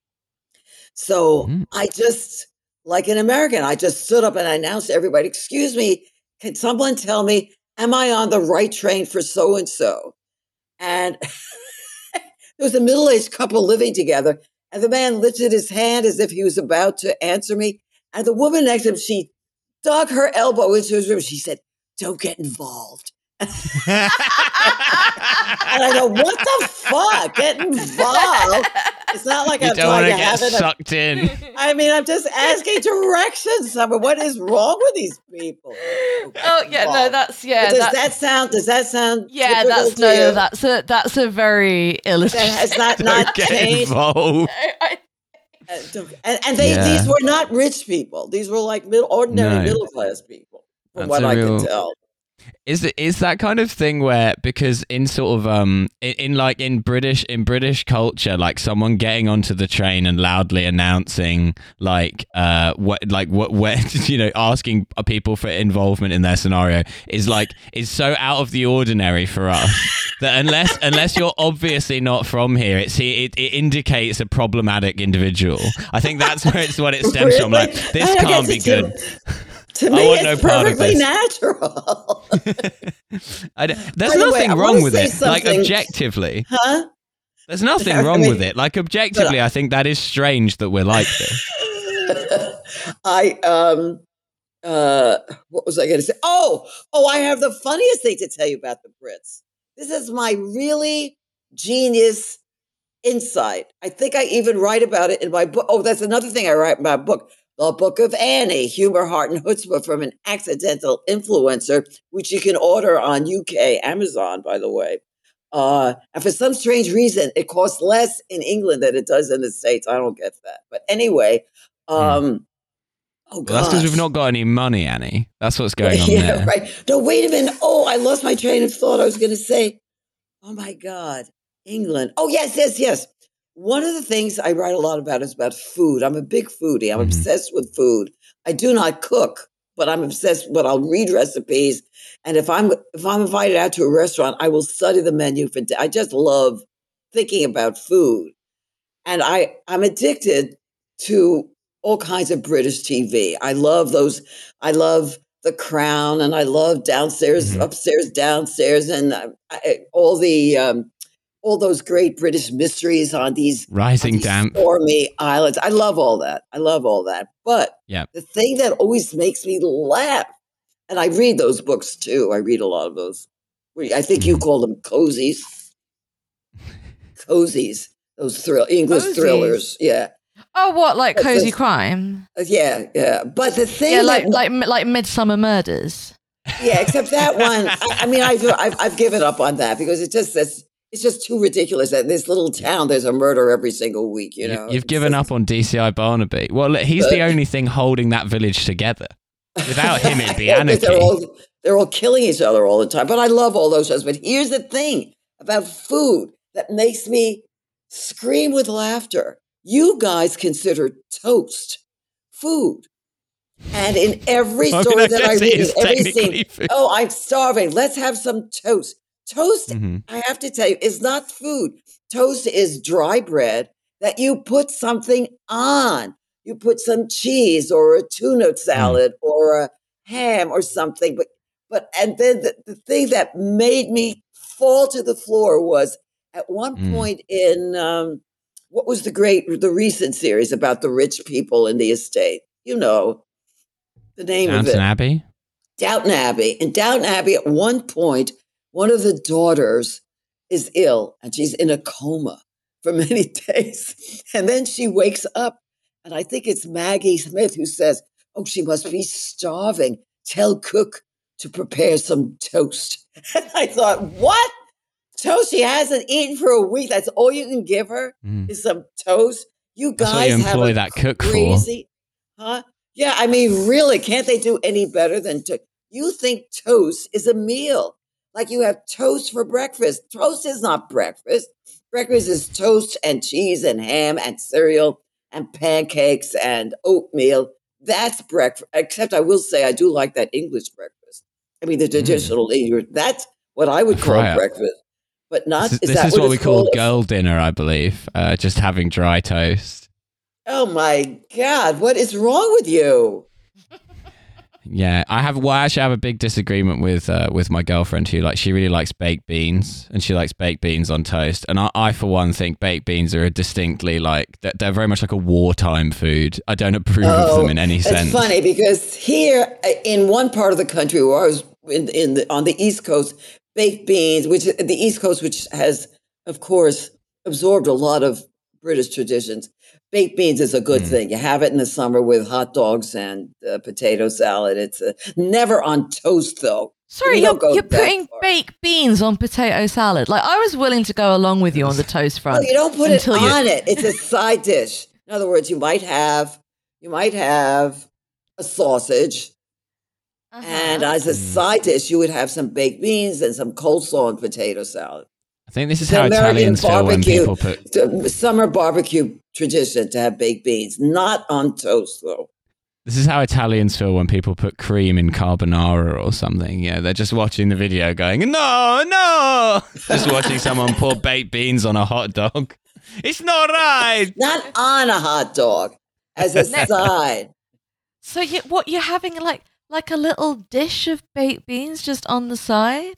So Mm. I just, like an American, I just stood up and I announced to everybody, "Excuse me, can someone tell me, am I on the right train for so and so?" And there was a middle-aged couple living together, and the man lifted his hand as if he was about to answer me. And the woman next to him, she dug her elbow into his ribs. She said, "Don't get involved." And I go, "What the fuck? Get involved?" It's not like You I'm don't want trying to to get have it. sucked in. I mean, I'm just asking directions. Somewhere. What is wrong with these people? Oh yeah, no, that's yeah. But does that, that sound? Does that sound? yeah, typical that's to no, you? that's a that's a very illustrative. That has not not Get changed. involved. I- And, and they Yeah. these were not rich people. These were like middle, ordinary No. middle class people, from That's what a I real- can tell. Is it is that kind of thing where, because in sort of um in, in like in British in British culture, like someone getting onto the train and loudly announcing like uh what like what where you know asking people for involvement in their scenario is like is so out of the ordinary for us that unless unless you're obviously not from here, it's it, it indicates a problematic individual. I think that's where it's what it stems from. Like, Really? this I can't be guess to- good. To I me, want it's no part of perfectly this. natural. I don't- there's By the way, nothing I wrong wanna with say it. Like, something- objectively, Huh? there's nothing I wrong mean- with it. Like, objectively, I think that is strange that we're like this. I um uh what was I going to say? Oh, oh, I have the funniest thing to tell you about the Brits. This is my really genius insight. I think I even write about it in my book. Oh, that's another thing I write in my book. The Book of Annie, Humor, Heart, and Chutzpah from an Accidental Influencer, which you can order on U K Amazon, by the way. Uh, and for some strange reason, it costs less in England than it does in the States. I don't get that. But anyway, um, oh, Well, that's because gosh. we've not got any money, Annie. That's what's going on Yeah, there. right. No, wait a minute. Oh, I lost my train of thought. I was going to say, oh my God, England. Oh, yes, yes, yes. One of the things I write a lot about is about food. I'm a big foodie. I'm Mhm. obsessed with food. I do not cook, but I'm obsessed. But I'll read recipes, and if I'm if I'm invited out to a restaurant, I will study the menu for. I just love thinking about food, and I I'm addicted to all kinds of British T V. I love those. I love The Crown, and I love downstairs, Mhm. upstairs, downstairs, and uh, I, all the um, all those great British mysteries on these, on Rising these damp. stormy islands. I love all that. I love all that. But Yeah. the thing that always makes me laugh, and I read those books too. I read a lot of those. I think you Mhm. call them cozies. Cozies. Those thrill English Cozies? thrillers. Yeah. oh, what like That's cozy a- crime? Uh, Yeah, yeah. But the thing Yeah, that like like like Midsummer Murders. yeah, except that one. I, I mean, I've, I've I've given up on that because it just it's, it's just too ridiculous. That in this little town, there's a murder every single week. You You, know, you've It's given just- up on D C I Barnaby. Well, look, he's the Uh, only thing holding that village together. Without him, it'd be Yeah, 'cause anarchy. They're all they're all killing each other all the time. But I love all those shows. But here's the thing about food that makes me scream with laughter. You guys consider toast food, and in every I mean, story I that I guess it read, is in every technically scene, food. oh, I'm starving. Let's have some toast. Toast, Mhm. I have to tell you, is not food. Toast is dry bread that you put something on. You put some cheese or a tuna salad or a ham or something. But but and then the, the thing that made me fall to the floor was at one Mm. point in um, what was the great the recent series about the rich people in the estate? You know the name of Downton it. Abbey. Downton Abbey. In Downton Abbey, at one point, one of the daughters is ill and she's in a coma for many days. And then she wakes up, and I think it's Maggie Smith who says, oh, she must be starving. Tell cook to prepare some toast. And I thought, what? Toast she hasn't eaten for a week. That's all you can give her Mm. is some toast. You That's guys what you have employ a that cook for. crazy, huh? Yeah, I mean, really, can't they do any better than to? You think toast is a meal? Like you have toast for breakfast. Toast is not breakfast. Breakfast is toast and cheese and ham and cereal and pancakes and oatmeal. That's breakfast. Except I will say I do like that English breakfast. I mean, the traditional English. That's what I would call Fry up. breakfast, but not. This is, is this that is what we it's call called? girl dinner, I believe. Uh, just having dry toast. Oh my God! What is wrong with you? Yeah, I have. Well, I actually have a big disagreement with uh, with my girlfriend who like she really likes baked beans and she likes baked beans on toast. And I, I for one, think baked beans are a distinctly like they're, they're very much like a wartime food. I don't approve of them in any it's sense. funny because here uh, in one part of the country where I was in, in the, on the East Coast, baked beans, which the East Coast, which has of course absorbed a lot of British traditions. Baked beans is a good Mm. thing. You have it in the summer with hot dogs and uh, potato salad. It's uh, never on toast, though. Sorry, You you're, don't go you're that putting far. baked beans on potato salad. Like, I was willing to go along with you on the toast front. Well, you don't put it until you- on it. It's a side dish. In other words, you might have you might have a sausage, Uh-huh. and as a Mm. side dish, you would have some baked beans and some coleslaw and potato salad. I think this is The how American Italians feel when barbecue- people put. The summer barbecue tradition to have baked beans, not on toast though. This is how Italians feel when people put cream in carbonara or something. Yeah, they're just watching the video going, no, no. Just watching someone pour baked beans on a hot dog. It's not right. Not on a hot dog, as a side. So you, what, you're having like like a little dish of baked beans just on the side?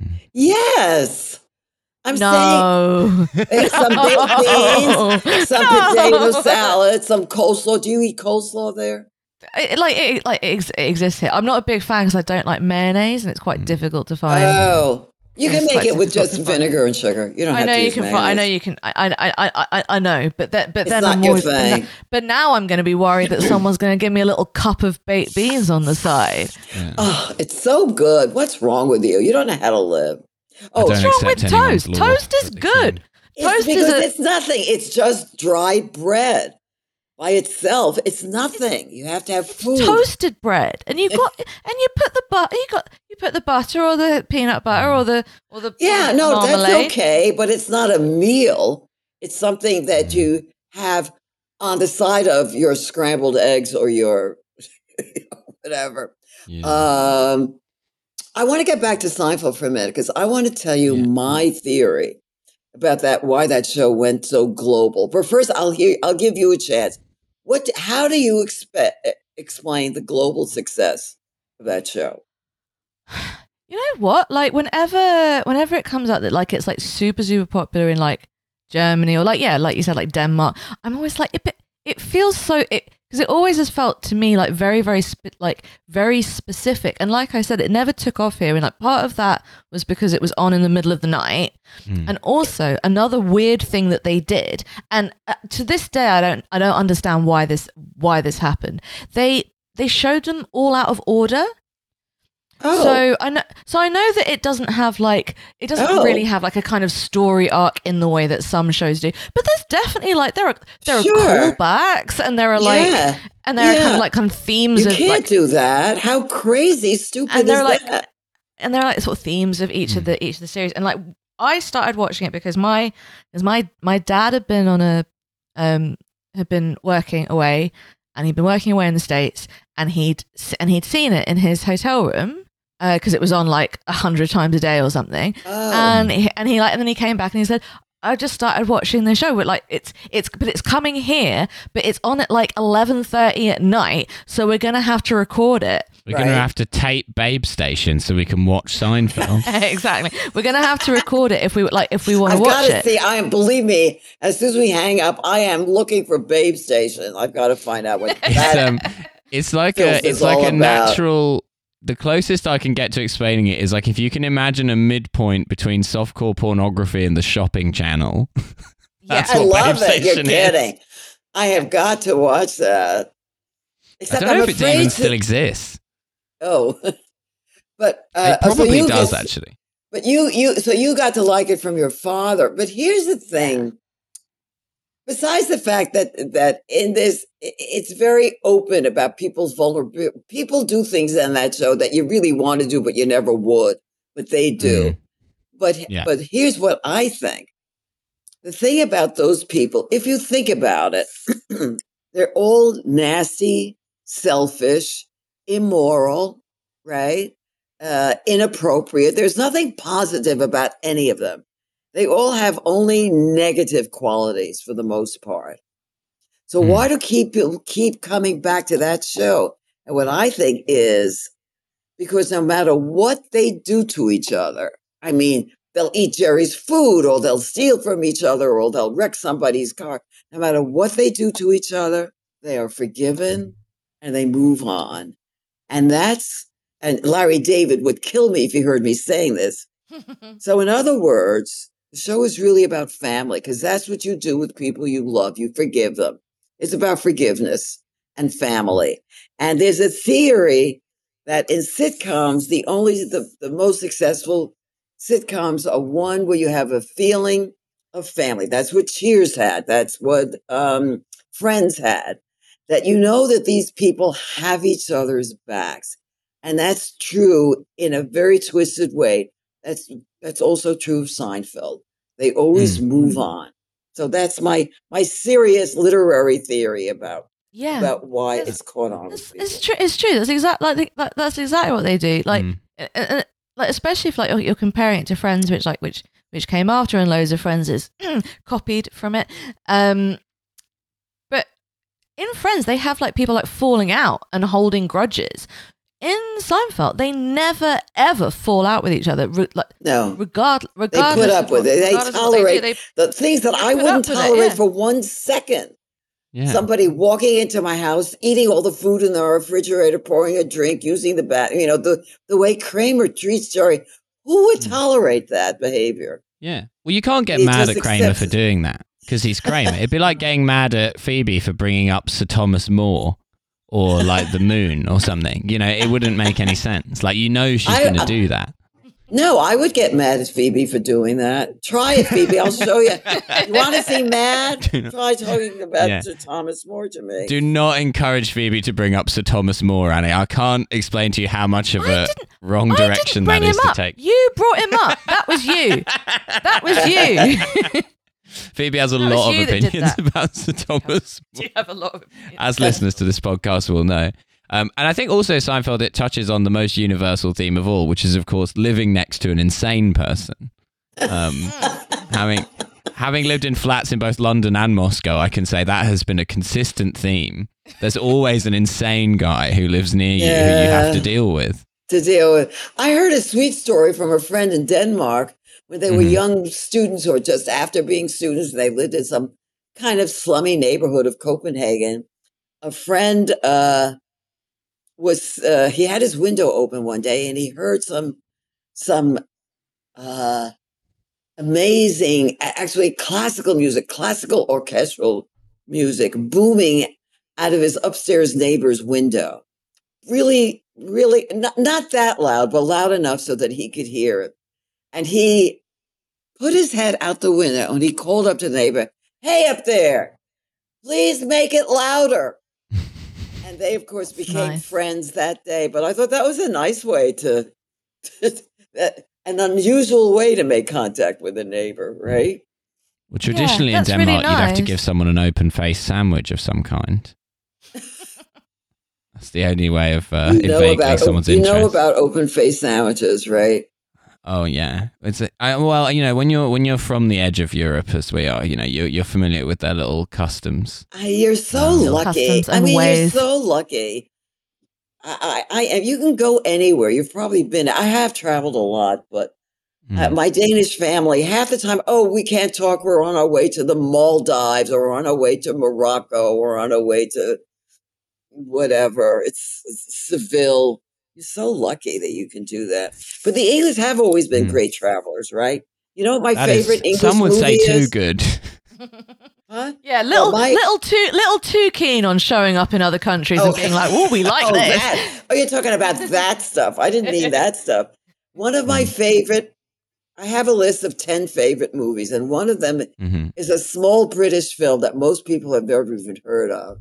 Yes. I'm no. saying some baked beans, some No. potato salad, some coleslaw. Do you eat coleslaw there? It, like it, like it, ex- it exists here. I'm not a big fan because I don't like mayonnaise, and it's quite difficult to find. Oh, you can It's make quite it with difficult just to find. vinegar and sugar. You don't I have know to you use can. Find, I know mayonnaise. you can. I I I I, I know, but that but It's then not I'm your always. But, thing. now, but now I'm going to be worried that someone's going to give me a little cup of baked beans on the side. Yeah. Oh, it's so good. What's wrong with you? You don't know how to live. I Oh, don't what's wrong accept with anyone's toast? law Toast is that they good. can. it's toast is because a- it's nothing. It's just dry bread by itself. It's nothing. You have to have It's food. toasted bread, and you got and you put the butter. You got you put the butter or the peanut butter or the or the Yeah, or the no, marmalade. that's okay, but it's not a meal. It's something that you have on the side of your scrambled eggs or your whatever. Yeah. Um, I want to get back to Seinfeld for a minute because I want to tell you Yeah. my theory about that, why that show went so global. But first, I'll hear, I'll give you a chance. What? How do you expect explain the global success of that show? You know what? Like whenever whenever it comes out that like it's like super super popular in like Germany or like yeah, like you said like Denmark, I'm always like it. It feels so it because it always has felt to me like very very spe- like very specific. And like I said, it never took off here. And like part of that was because it was on in the middle of the night. Mm. And also another weird thing that they did, and uh, to this day I don't I don't understand why this why this happened. They they showed them all out of order. Oh, So I know, so I know that it doesn't have like it doesn't Oh. really have like a kind of story arc in the way that some shows do. But there's definitely like there are there are Sure. callbacks and there are like yeah. and there are kind yeah. of like kind of themes You of can't like do that. How crazy stupid And they're is like- that? and there are like sort of themes of each of the each of the series. And like I started watching it because my because my my dad had been on a um had been working away and he'd been working away in the States and he'd s- and he'd seen it in his hotel room because it was on like a hundred times a day or something. Oh. And he, and he like and then he came back and he said, I just started watching the show, but like it's it's but it's coming here, but it's on at like eleven thirty at night, so we're gonna have to record it. We're going to Right. have to tape Babe Station so we can watch Seinfeld. Exactly, we're gonna have to record it if we like if we want to I've got watch to it. see. I am. Believe me. As soon as we hang up, I am looking for Babe Station. I've got to find out what It's, that. um, it's like filth a, is it's like all a about. natural. The closest I can get to explaining it is like if you can imagine a midpoint between softcore pornography and the shopping channel. That's I what love Babe it. You're Station is. kidding. I have got to watch that. I Except don't know I'm if it afraid even to- still exists. Oh, but uh, It probably so you does get- actually. But you, you, so you got to like it from your father. But here's the thing. Besides the fact that that in this, i- it's very open about people's vulnerability. People do things on that show that you really want to do, but you never would. But they do. Mhm. But Yeah. but here's what I think. The thing about those people, if you think about it, they're all nasty, selfish, immoral, right? Uh, inappropriate. There's nothing positive about any of them. They all have only negative qualities for the most part. So Hmm. why do keep people keep coming back to that show? And what I think is because no matter what they do to each other, I mean, they'll eat Jerry's food or they'll steal from each other or they'll wreck somebody's car. No matter what they do to each other, they are forgiven and they move on. And that's, and Larry David would kill me if he heard me saying this. So, in other words, The show is really about family because that's what you do with people you love. You forgive them. It's about forgiveness and family. And there's a theory that in sitcoms, the only, the, the most successful sitcoms are one where you have a feeling of family. That's what Cheers had. That's what um, Friends had. That you know that these people have each other's backs. And that's true in a very twisted way. That's that's also true of Seinfeld. They always Mm. move on. So that's my my serious literary theory about Yeah. about why It's- it's caught on. It's, with it's people. true. It's true. That's exactly like, the- like that's exactly what they do. Like, Mm. uh, uh, like especially if like you're, you're comparing it to Friends, which like which which came after, and loads of Friends is copied from it. Um, but in Friends, they have like people like falling out and holding grudges. In Seinfeld, they never ever fall out with each other. Re- like No, regard, they regardless, put up of with what- it. They regardless of what do, tolerate they- the things that I put wouldn't up with it, tolerate yeah. for one second. Yeah. Somebody walking into my house, eating all the food in the refrigerator, pouring a drink, using the bath. You know, the the way Kramer treats Jerry. Who would Mm. tolerate that behavior? Yeah. Well, you can't get He mad just at Kramer accepts for it. doing that because he's Kramer. It'd be like getting mad at Phoebe for bringing up Sir Thomas More or like the moon or something. You know, it wouldn't make any sense. Like, you know, she's I- going to I- do that. No, I would get mad at Phoebe for doing that. Try it, Phoebe. I'll show you. You want to see mad? Try talking about Yeah. Sir Thomas More to me. Do not encourage Phoebe to bring up Sir Thomas More, Annie. I can't explain to you how much of I a didn't- wrong I direction didn't bring that is him to up. take. You brought him up. That was you. That was you. Phoebe has a That was lot of you that did opinions that. about Sir Thomas More, You have a lot of opinions. as listeners to this podcast will know. Um, and I think also Seinfeld, it touches on the most universal theme of all, which is, of course, living next to an insane person. Um, having having lived in flats in both London and Moscow, I can say that has been a consistent theme. There's always an insane guy who lives near you who you have to Yeah. deal with. To deal with. I heard a sweet story from a friend in Denmark when they were Mhm. young students or just after being students. They lived in some kind of slummy neighborhood of Copenhagen. A friend uh, was uh, he had his window open one day and he heard some some uh, amazing, a- actually classical music, classical orchestral music booming out of his upstairs neighbor's window. Really, really not, not that loud, but loud enough so that he could hear it. And he put his head out the window and he called up to the neighbor, "Hey, up there, please make it louder." And they, of course, became nice. friends that day. But I thought that was a nice way to, that, an unusual way to make contact with a neighbor, right? Well, traditionally in that's really Denmark, you'd have to nice. give someone an open-faced sandwich of some kind. That's the only way of uh, you know inveigling about someone's you interest. know about open faced sandwiches, right? Oh yeah, it's a, I, well, you know, when you're when you're from the edge of Europe, as we are, you know, you're you're familiar with their little customs. Ah, you're so Um, lucky. Customs I and mean, ways. you're so lucky. I, I, I, you can go anywhere. You've probably been. I have traveled a lot, but uh, Mm. my Danish family, half the time, oh, we can't talk. We're on our way to the Maldives, or we're on our way to Morocco, or on our way to whatever. It's, it's Seville. You're so lucky that you can do that. But the English have always been Mm. great travelers, right? You know what my That is- favorite English some would say movie too is? good. Huh? Yeah, little, my- little too, little too keen on showing up in other countries and Oh. being like, "Oh, we like oh, this." that. Oh, you're talking about that stuff. I didn't mean that stuff. One of my Mm. favorite, I have a list of ten favorite movies, and one of them hmm is a small British film that most people have never even heard of.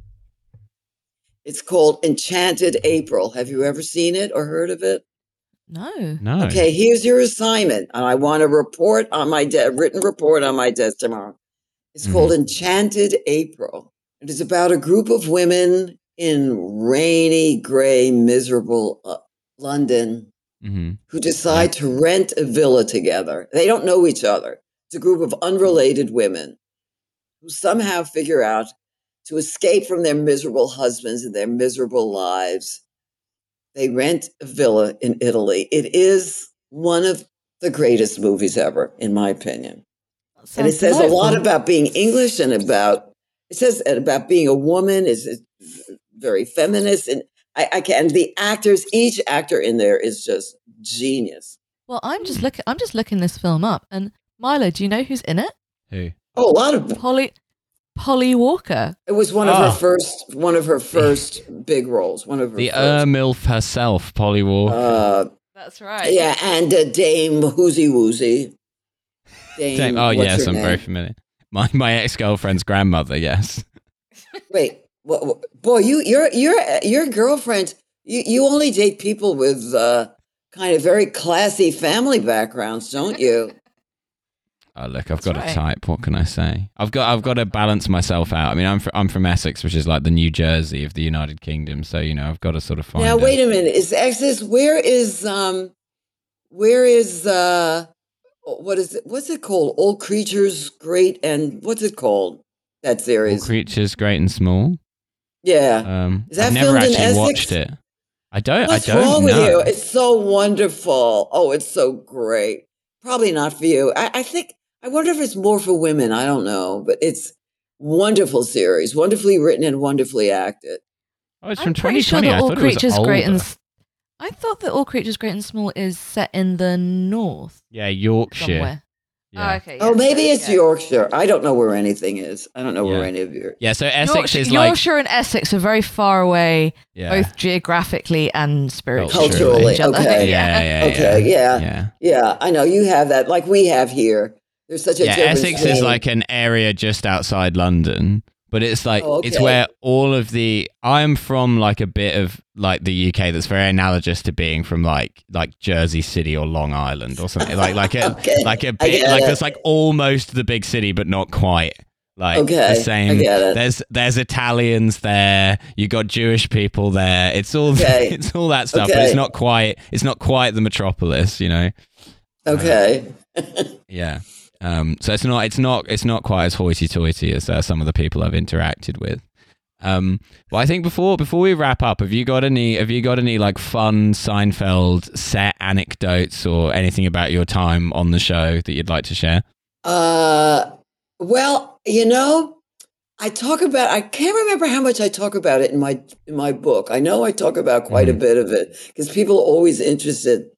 It's called Enchanted April. Have you ever seen it or heard of it? No. No. Okay, here's your assignment. And I want a report on my de- written report on my desk tomorrow. It's Mhm. called Enchanted April. It is about a group of women in rainy, gray, miserable uh, London hmm who decide to rent a villa together. They don't know each other. It's a group of unrelated women who somehow figure out to escape from their miserable husbands and their miserable lives. They rent a villa in Italy. It is one of the greatest movies ever, in my opinion. That And it sounds says a lot delightful. about being English and about, it says about being a woman is is very feminist. And I, I can, the actors, each actor in there is just genius. Well, I'm just looking. I'm just looking this film up, and Milo, do you know who's in it? Who? Oh, a lot of. Polly Polly Walker. It was one of Oh. her first, one of her first big roles. One of her The first. Ermilf herself, Polly Walker. Uh, That's right. yeah, and uh, Dame Whoozy Woozy. Dame, Dame- oh, what's yes, her I'm name? very familiar. My my ex girlfriend's grandmother, yes. Wait, what, what- boy, you, your, your, your girlfriend. You, you only date people with uh, kind of very classy family backgrounds, don't you? Oh look, I've That's got right. a type. What can I say? I've got I've got to balance myself out. I mean, I'm fr- I'm from Essex, which is like the New Jersey of the United Kingdom. So you know, I've got to sort of find. Now a- wait a minute. Is Exodus? Where is um, where is uh, what is it? What's it called? Old Creatures, Great, and what's it called? That All series. creatures, great and small. Yeah. Um, Is that I've never filmed in actually Essex? watched it. I don't. What's I don't wrong know. with you? It's so wonderful. Oh, it's so great. Probably not for you. I, I think. I wonder if it's more for women. I don't know, but it's wonderful series, wonderfully written and wonderfully acted. Oh, it's I'm from pretty twenty sure twenty. that I All thought it was Creatures older. Great and S- I thought that All Creatures Great and Small is set in the north Yeah, Yorkshire. somewhere. Yeah. Oh, okay. Oh, yes, maybe yes, it's yes. Yorkshire. I don't know where anything is. I don't know where Yeah. any of you. Yeah, so Essex Yorkshire, is like Yorkshire and Essex are very far away, yeah. both geographically and spiritually. Culturally, from each other. okay. Yeah, yeah, yeah. Okay, yeah. yeah. Yeah, I know you have that, like we have here. There's such a Yeah, difference. Essex is between- like an area just outside London, but it's like Oh, it's okay. where all of the I'm from like a bit of like the U K that's very analogous to being from like like Jersey City or Long Island or something like like a Okay, like a I bit get like it. that's like almost the big city but not quite. Like Okay, the I same. get it. There's there's Italians there. You got Jewish people there. It's all Okay. it's all that stuff, but Okay. it's not quite it's not quite the metropolis, you know. Okay. Yeah. Um, so it's not it's not it's not quite as hoity-toity as uh, some of the people I've interacted with. Um, but I think before before we wrap up, have you got any have you got any like fun Seinfeld set anecdotes or anything about your time on the show that you'd like to share? Uh, well, you know, I talk about. I can't remember how much I talk about it in my in my book. I know I talk about quite Mhm. a bit of it because people are always interested.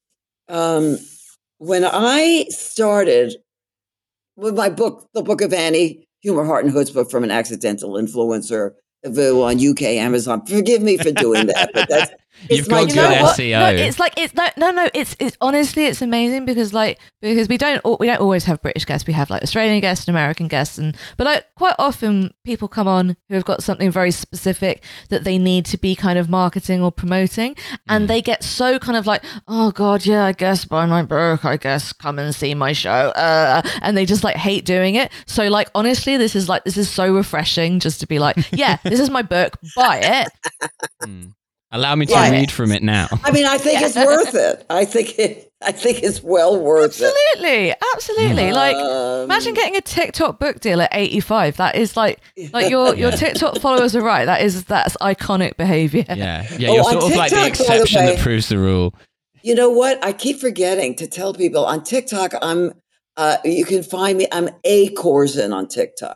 Um, when I started with my book, The Book of Annie, Humor, Heart, and Chutzpah from an Accidental Influencer, available on U K Amazon. Forgive me for doing that, but that's You've it's my got You good know what? S E O. No, it's like it's no, no, no. It's it's honestly, it's amazing because like because we don't al- we don't always have British guests. We have like Australian guests and American guests, and but like quite often people come on who have got something very specific that they need to be kind of marketing or promoting, and Mm. they get so kind of like, oh god, yeah, I guess buy my book, I guess come and see my show, uh, and they just like hate doing it. So like honestly, this is like this is so refreshing just to be like, yeah, this is my book, buy it. Mm. Allow me to Yeah. read from it now. I mean, I think Yeah. it's worth it. I think it. I think it's well worth it. Absolutely, absolutely. Like, Um, imagine getting a TikTok book deal at eighty-five. That is like, like your your Yeah. TikTok followers are right. That is that's iconic behavior. Yeah, yeah. Oh, You're on sort of like the TikTok, by the exception that way. proves the rule. You know what? I keep forgetting to tell people on TikTok. I'm. Uh, you can find me. I'm A Korzen on TikTok.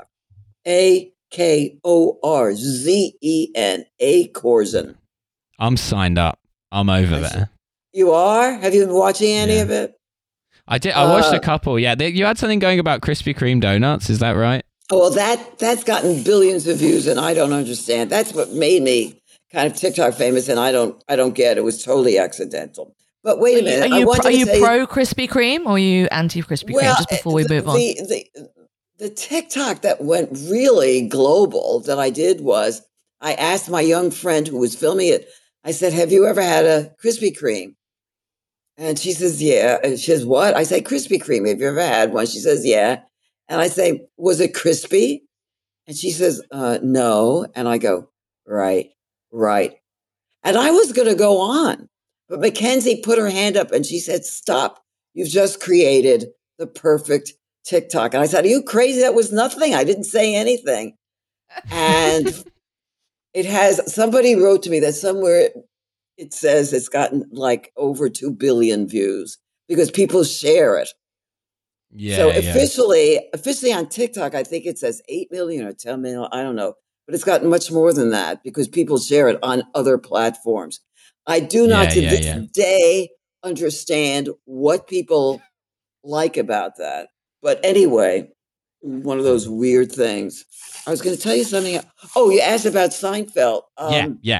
A K O R Z E N. A Korzen. I'm signed up. I'm over I there. You are? Have you been watching any Yeah. of it? I did. I watched Uh, a couple. Yeah, they, you had something going about Krispy Kreme donuts. Is that right? Oh, well, that that's gotten billions of views, and I don't understand. That's what made me kind of TikTok famous, and I don't I don't get it. It was totally accidental. But wait Are a you, minute. are I you, wanted pro, are to you say, pro Krispy Kreme or are you anti Krispy Kreme? Just before we the, move on. The, the, the TikTok that went really global that I did was I asked my young friend who was filming it, I said, have you ever had a Krispy Kreme? And she says, yeah. And she says, what? I say, Krispy Kreme. Have you ever had one? She says, yeah. And I say, was it crispy? And she says, uh, no. And I go, right, right. And I was going to go on. But Mackenzie put her hand up and she said, stop. You've just created the perfect TikTok. And I said, are you crazy? That was nothing. I didn't say anything. And it has, somebody wrote to me that somewhere it says it's gotten like over two billion views because people share it. Yeah. so yeah. officially, officially on TikTok, I think it says eight million or ten million. I don't know, but it's gotten much more than that because people share it on other platforms. I do not Yeah, to yeah, this yeah. day understand what people like about that. But anyway, one of those weird things. I was going to tell you something. Oh, you asked about Seinfeld. Um, yeah, yeah.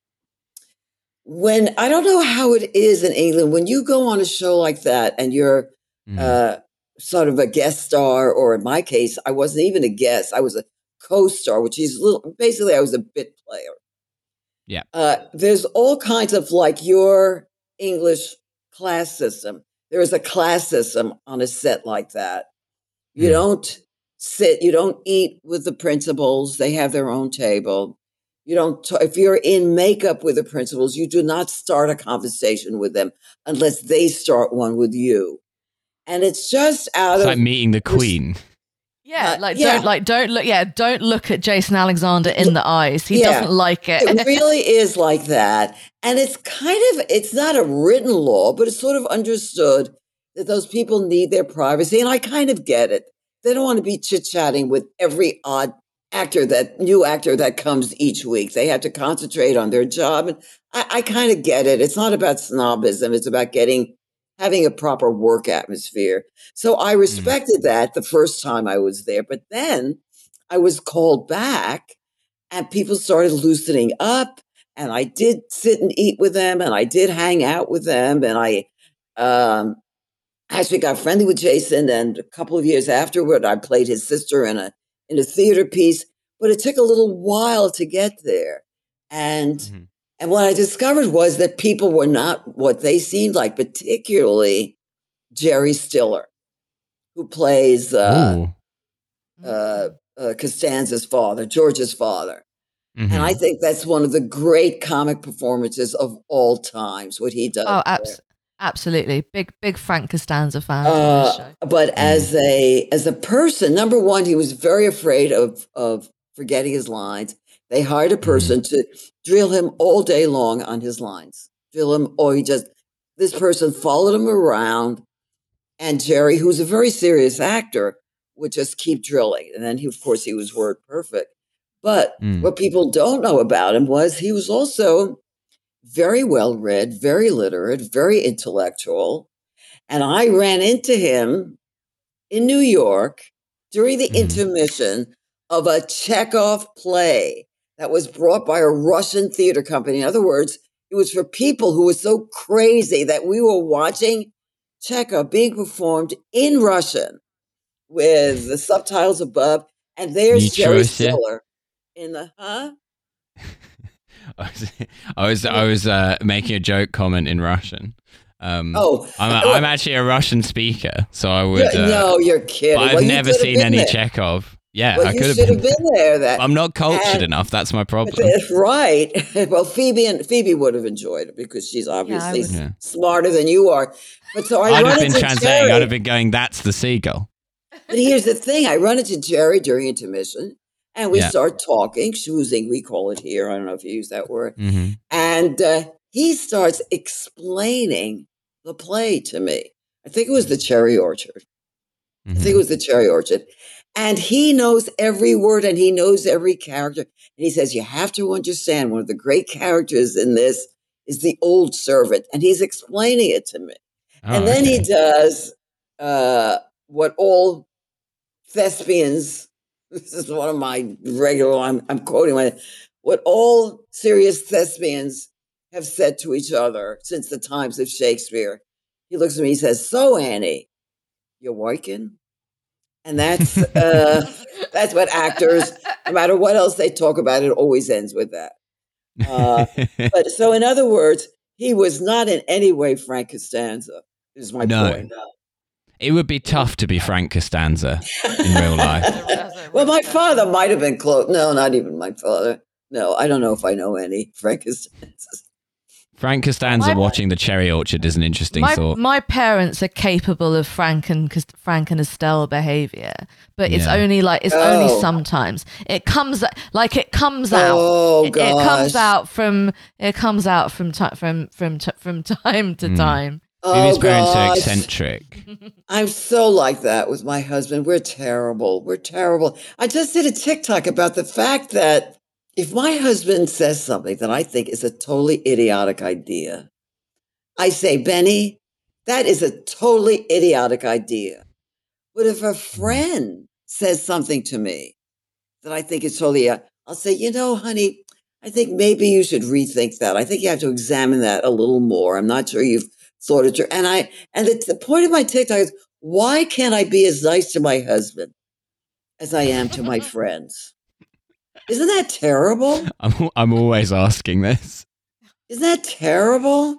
When I don't know how it is in England, when you go on a show like that and you're Mm. uh, sort of a guest star, or in my case, I wasn't even a guest, I was a co-star, which is little, basically I was a bit player. Yeah. Uh, there's all kinds of, like your English class system. There is a class system on a set like that. You Mm. don't sit, you don't eat with the principals. They have their own table. You don't, t- if you're in makeup with the principals, you do not start a conversation with them unless they start one with you. And it's just out It's of like meeting the res- queen. Yeah, Uh, like yeah. don't like don't look yeah, don't look at Jason Alexander in the eyes. He Yeah. doesn't like it. It really is like that. And it's kind of, it's not a written law, but it's sort of understood that those people need their privacy. And I kind of get it. They don't want to be chit-chatting with every odd actor, that new actor that comes each week. They have to concentrate on their job. And I, I kind of get it. It's not about snobism. It's about getting, having a proper work atmosphere. So I respected that the first time I was there. But then I was called back and people started loosening up. And I did sit and eat with them, and I did hang out with them. And I um, actually got friendly with Jason. And a couple of years afterward, I played his sister in a in a theater piece. But it took a little while to get there. And Mhm. and what I discovered was that people were not what they seemed like, particularly Jerry Stiller, who plays uh, Ooh. uh, uh, Costanza's father, George's father. Mhm. And I think that's one of the great comic performances of all times, what he does. Oh, there. abs- absolutely. Big big Frank Costanza fans on this Uh, show. but as a as a person, number one, he was very afraid of of forgetting his lines. They hired a person to drill him all day long on his lines. Drill him, or he just this person followed him around, and Jerry, who's a very serious actor, would just keep drilling. And then he, of course, he was word perfect. But Mm. what people don't know about him was he was also very well read, very literate, very intellectual. And I ran into him in New York during the Mhm. intermission of a Chekhov play that was brought by a Russian theater company. In other words, it was for people who were so crazy that we were watching Chekhov being performed in Russian with the subtitles above. And there's Jerry Nitrosia. Stiller in the, huh? I was I was, I was uh, making a joke comment in Russian. Um, Oh, I'm, a, I'm actually a Russian speaker, so I would. Yeah, Uh, no, you're kidding. but I've Well, you never could have seen been any there. Chekhov. Yeah, Well, I you could have should been. have been there. That I'm not cultured and- enough. That's my problem. That's right. Well, Phoebe and Phoebe would have enjoyed it because she's obviously would- Yeah. smarter than you are. But so I I'd run have been into translating. Jerry. I'd have been going, "That's the seagull." But here's the thing: I run into Jerry during intermission, and we Yeah. start talking, schmoozing. We call it here. I don't know if you use that word. Mm-hmm. And uh, he starts explaining the play to me. I think it was the Cherry Orchard. I think it was the Cherry Orchard. And he knows every word and he knows every character. And he says, you have to understand one of the great characters in this is the old servant. And he's explaining it to me. Oh, and then okay. he does uh, what all thespians, this is one of my regular, I'm, I'm quoting my, what all serious thespians have said to each other since the times of Shakespeare. He looks at me, he says, so Annie, you're working? And that's uh, that's what actors, no matter what else they talk about, it always ends with that. Uh, but so, in other words, he was not in any way Frank Costanza. Is my No. point. It would be tough to be Frank Costanza in real life. Well, my father might have been close. No, not even my father. No, I don't know if I know any Frank Costanzas. Frank Costanza My- watching the Cherry Orchard is an interesting My, thought. my parents are capable of Frank and Cos- Frank and Estelle behavior, but it's Yeah. only like it's Oh. only sometimes. It comes like it comes out. Oh, it, it comes gosh. out from it comes out from ti- from from t- from time to Mm. time. Phoebe's Oh, parents are gosh. eccentric. I'm so like that with my husband. We're terrible. We're terrible. I just did a TikTok about the fact that if my husband says something that I think is a totally idiotic idea, I say, Benny, that is a totally idiotic idea. But if a friend says something to me that I think is totally, uh, I'll say, you know, honey, I think maybe you should rethink that. I think you have to examine that a little more. I'm not sure you've thought it through. And I, and it's the point of my TikTok is, why can't I be as nice to my husband as I am to my friends? Isn't that terrible? I'm, I'm always asking this. Isn't that terrible?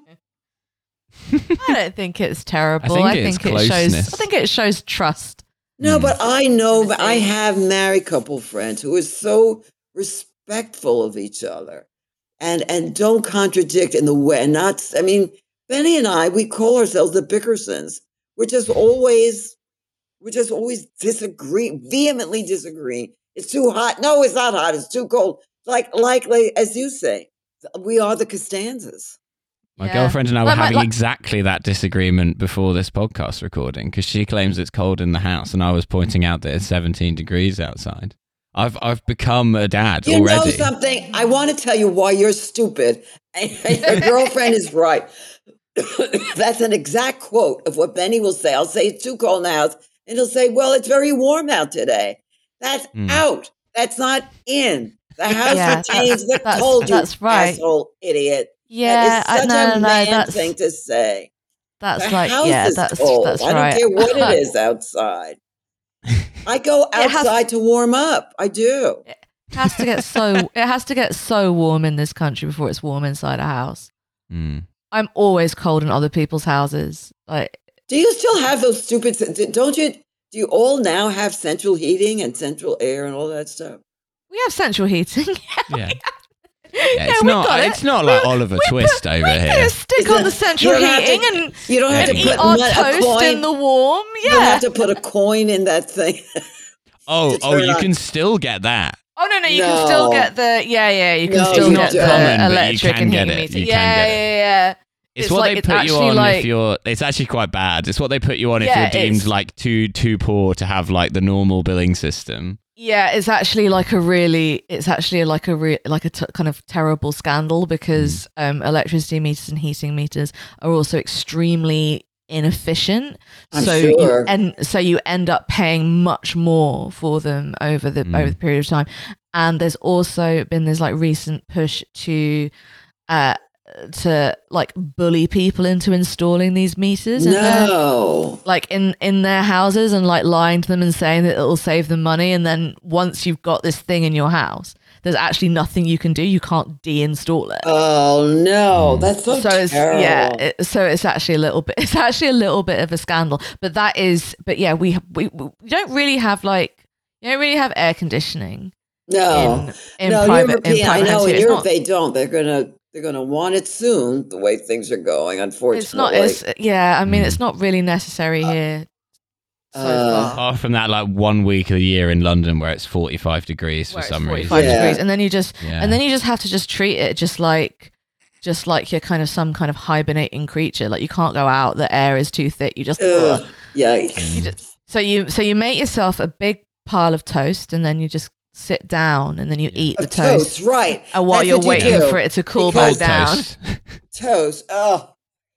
I don't think it's terrible. I I think think, it's it shows. closeness. I think it shows trust. No, Mm. but I know, but I have married couple friends who are so respectful of each other and and don't contradict in the way. Not, I mean, Benny and I, we call ourselves the Bickersons. We're just always, we're just always disagree, vehemently disagree. It's too hot. No, it's not hot. It's too cold. Like, like, like as you say, we are the Costanzas. My Yeah. girlfriend and I were Like my- having like- exactly that disagreement before this podcast recording because she claims it's cold in the house and I was pointing out that it's seventeen degrees outside. I've I've become a dad You already. know something? I want to tell you why you're stupid. And your girlfriend is right. That's an exact quote of what Benny will say. I'll say it's too cold in the house, and he'll say, "Well, it's very warm out today." That's Mm. out. That's not in. The house Yeah, retains the that's- cold. You that's right. asshole idiot. Yeah, that I, is such no, a no, no, man that's thing to say. that's The like house yeah, is that's cold. that's I right. don't care what it is outside. I go It has- outside to warm up. I do. It has to get so it has to get so warm in this country before it's warm inside a house. Mm. I'm always cold in other people's houses. Like Do you still have those stupid? Don't you? Do you all now have central heating and central air and all that stuff? we have central heating. Yeah. yeah, Yeah, it's we not. got it. It's not like Oliver Twist over we put here. a stick Is on that- the central you don't have to- heating and, You don't have and to eat put our mon- a toast coin. in the warm. You don't Yeah. have to put a coin in that thing. Oh, to oh, turn you on. can still get that. Oh no, no, you can still No. get the yeah, yeah, you can No, still you get don't. the Common, but you electric can and get heating it. meter. You yeah, can get it. yeah, yeah. It's, It's what like- they it's put you actually on like- if you're. It's actually quite bad. It's what they put you on Yeah, if you're deemed it's- like too too poor to have like the normal billing system. Yeah, it's actually like a really, it's actually like a re- like a t- kind of terrible scandal because um, electricity meters and heating meters are also extremely inefficient. I'm so sure. you and so you end up paying much more for them over the Mm. over the period of time. And there's also been this like recent push to uh to like bully people into installing these meters in their No. like in in their houses and like lying to them and saying that it'll save them money, and then once you've got this thing in your house there's actually nothing you can do. You can't deinstall it. Oh no, that's so, so it's terrible. yeah it, so it's actually a little bit it's actually a little bit of a scandal, but that is but yeah we we, we don't really have like you don't really have air conditioning no, in in no. private in European, I private know homes in here. It's Europe not- they don't. They're gonna they're gonna want it soon. The way things are going, unfortunately. it's not it's yeah I mean Mm. it's not really necessary here so uh, far. Apart from that, like one week of the year in London where it's forty-five degrees Where for it's some reason. forty-five Yeah. degrees, and then you just Yeah. and then you just have to just treat it just like just like you're kind of some kind of hibernating creature. Like you can't go out, the air is too thick. You just, ugh, you yikes. just so you so you make yourself a big pile of toast, and then you just sit down, and then you eat the Of toast, toast, right? and while That's you're what you waiting do. for it to cool Because- back Cold down. toast. Toast. Oh,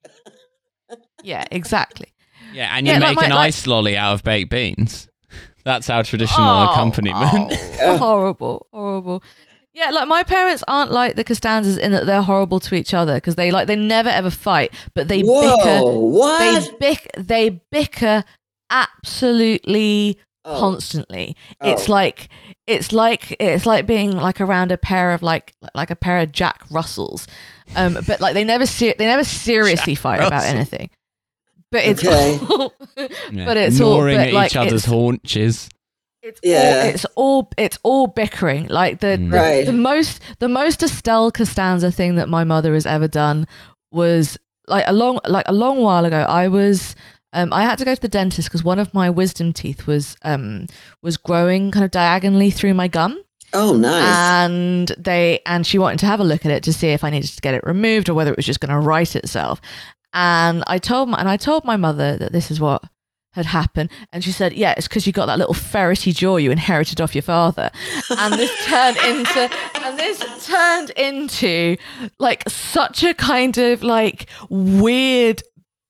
Yeah, exactly. Yeah, and you Yeah, make like my- an like- ice lolly out of baked beans. That's our traditional Oh, accompaniment. oh, horrible, horrible. Yeah, like my parents aren't like the Costanzas in that they're horrible to each other because they like they never ever fight, but they whoa! bicker. What? They bick they bicker absolutely Oh, constantly. It's Oh. like it's like it's like being like around a pair of like like a pair of Jack Russells. Um but like they never ser- they never seriously Jack fight about Russell. anything. But it's Okay. all, Yeah. but it's all gnawing but at like each other's it's, haunches. it's Yeah. all it's all it's all bickering. Like the, Mm. the, Right. the most the most Estelle Costanza thing that my mother has ever done was like a long like a long while ago. I was um I had to go to the dentist because one of my wisdom teeth was um was growing kind of diagonally through my gum. Oh, nice. And they and she wanted to have a look at it to see if I needed to get it removed or whether it was just going to right itself. And I told my and I told my mother that this is what had happened, and she said, "Yeah, it's because you got that little ferrety jaw you inherited off your father." And this turned into and this turned into like such a kind of like weird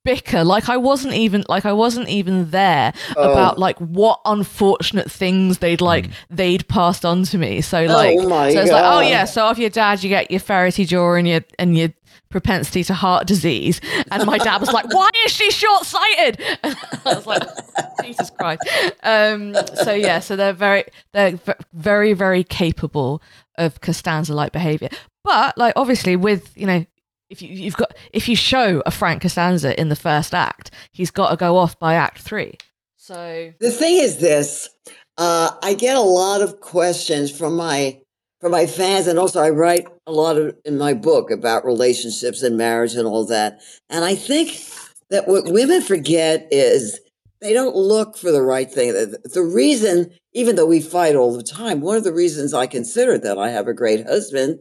bicker like I wasn't even like I wasn't even there Oh. about like what unfortunate things they'd like Mm. they'd passed on to me. So like Oh my so it's like, oh God. yeah, so off your dad you get your ferrety jaw and your and your propensity to heart disease. And my dad was like, why is she short-sighted? I was like, Jesus Christ. Um so yeah, so they're very they're v- very, very capable of Costanza-like behavior. But like obviously with, you know, if you you've got if you show a Frank Costanza in the first act, he's got to go off by act three. So The thing is this, uh, I get a lot of questions from my from my fans, and also I write a lot of in my book about relationships and marriage and all that. And I think that what women forget is they don't look for the right thing. The, the reason, even though we fight all the time, one of the reasons I consider that I have a great husband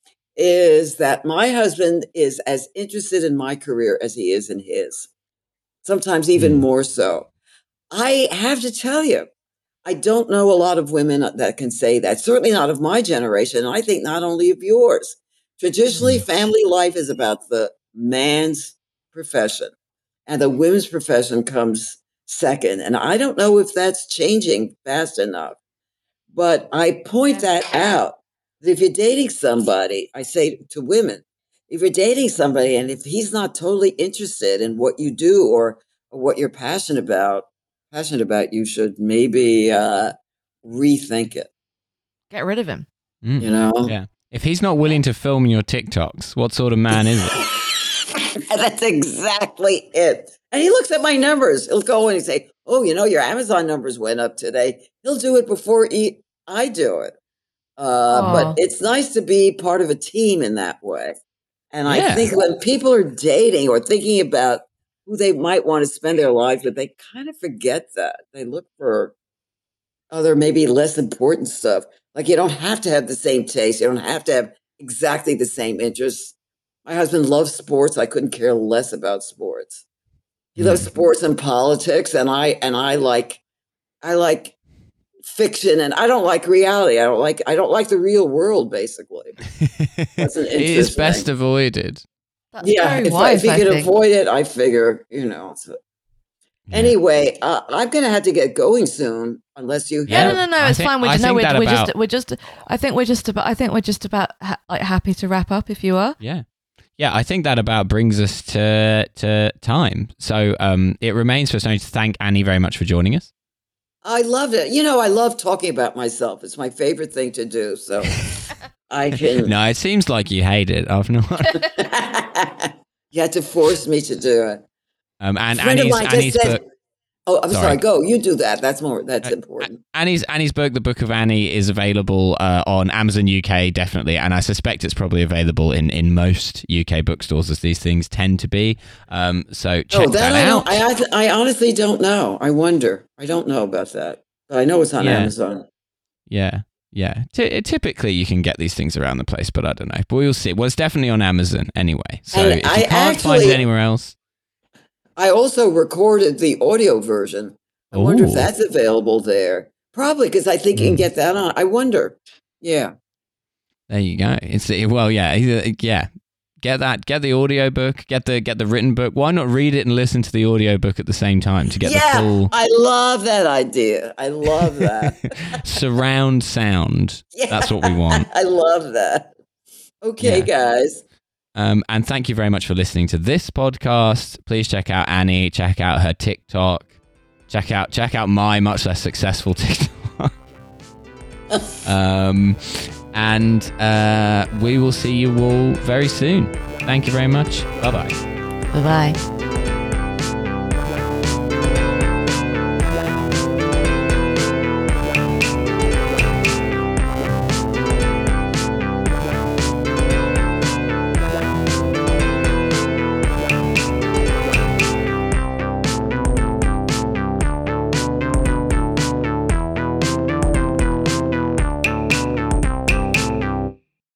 is that my husband is as interested in my career as he is in his, sometimes even Mm. more so. I have to tell you, I don't know a lot of women that can say that, certainly not of my generation. And I think not only of yours. Traditionally, Mm. family life is about the man's profession, and the women's profession comes second. And I don't know if that's changing fast enough, but I point Yeah. that out. If you're dating somebody, I say to women, if you're dating somebody and if he's not totally interested in what you do or, or what you're passionate about, passionate about, you should maybe uh, rethink it. get rid of him. Mm. You know, Yeah. If he's not willing to film your TikToks, what sort of man is it? That's exactly it. And he looks at my numbers. He'll go in and say, "Oh, you know, your Amazon numbers went up today." He'll do it before he, I do it. Uh, Aw. but it's nice to be part of a team in that way. And I Yeah. think when people are dating or thinking about who they might want to spend their lives with, they kind of forget that. They look for other, maybe less important stuff. Like you don't have to have the same taste. You don't have to have exactly the same interests. My husband loves sports. I couldn't care less about sports. He loves Mm. sports and politics, and I and I like I like fiction, and I don't like reality. I don't like I don't like the real world. Basically, That's an It is interesting- best avoided. That's yeah. very If, I, wise, if you I can think. avoid it, I figure you know. So. Yeah. Anyway, uh, I'm going to have to get going soon, unless you Yeah. No, no, no, no. I It's think- fine. We're I just, no, think we're, that we're about- just, we're just. I think we're just about. I think we're just about ha- like happy to wrap up. If you are. Yeah. Yeah, I think that about brings us to to time. So um, it remains for us only to thank Annie very much for joining us. I loved it. You know, I love talking about myself. It's my favorite thing to do. So I can. No, it seems like you hate it. I've not. You had to force me to do it. Um, and A friend of Annie's, mine just Annie's said, book. "Oh, I'm sorry. Sorry. Go. You do that. That's more. That's Uh, important." Annie's Annie's book, The Book of Annie, is available uh, on Amazon U K, definitely, and I suspect it's probably available in, in most U K bookstores, as these things tend to be. Um, so check Oh, that, that I out. don't. I, I honestly don't know. I wonder. I don't know about that, but I know it's on Yeah. Amazon. Yeah, yeah. Ty- typically, you can get these things around the place, but I don't know. But we'll see. Well, it's definitely on Amazon anyway. So And if you I can't find it actually- anywhere else, I also recorded the audio version. I wonder if Ooh. that's available there. Probably because I think you can Mm. get that on. I wonder. Yeah. there you go. It's well, yeah, either- yeah. Get that. Get the audio book. Get the get the written book. Why not read it and listen to the audio book at the same time to get yeah. the full I love that idea. I love that. surround sound? Yeah. That's what we want. I love that. Okay, Yeah. guys. Um, and thank you very much for listening to this podcast. Please check out Annie. Check out her TikTok. Check out check out my much less successful TikTok. um, and uh, we will see you all very soon. Thank you very much. Bye bye. Bye bye.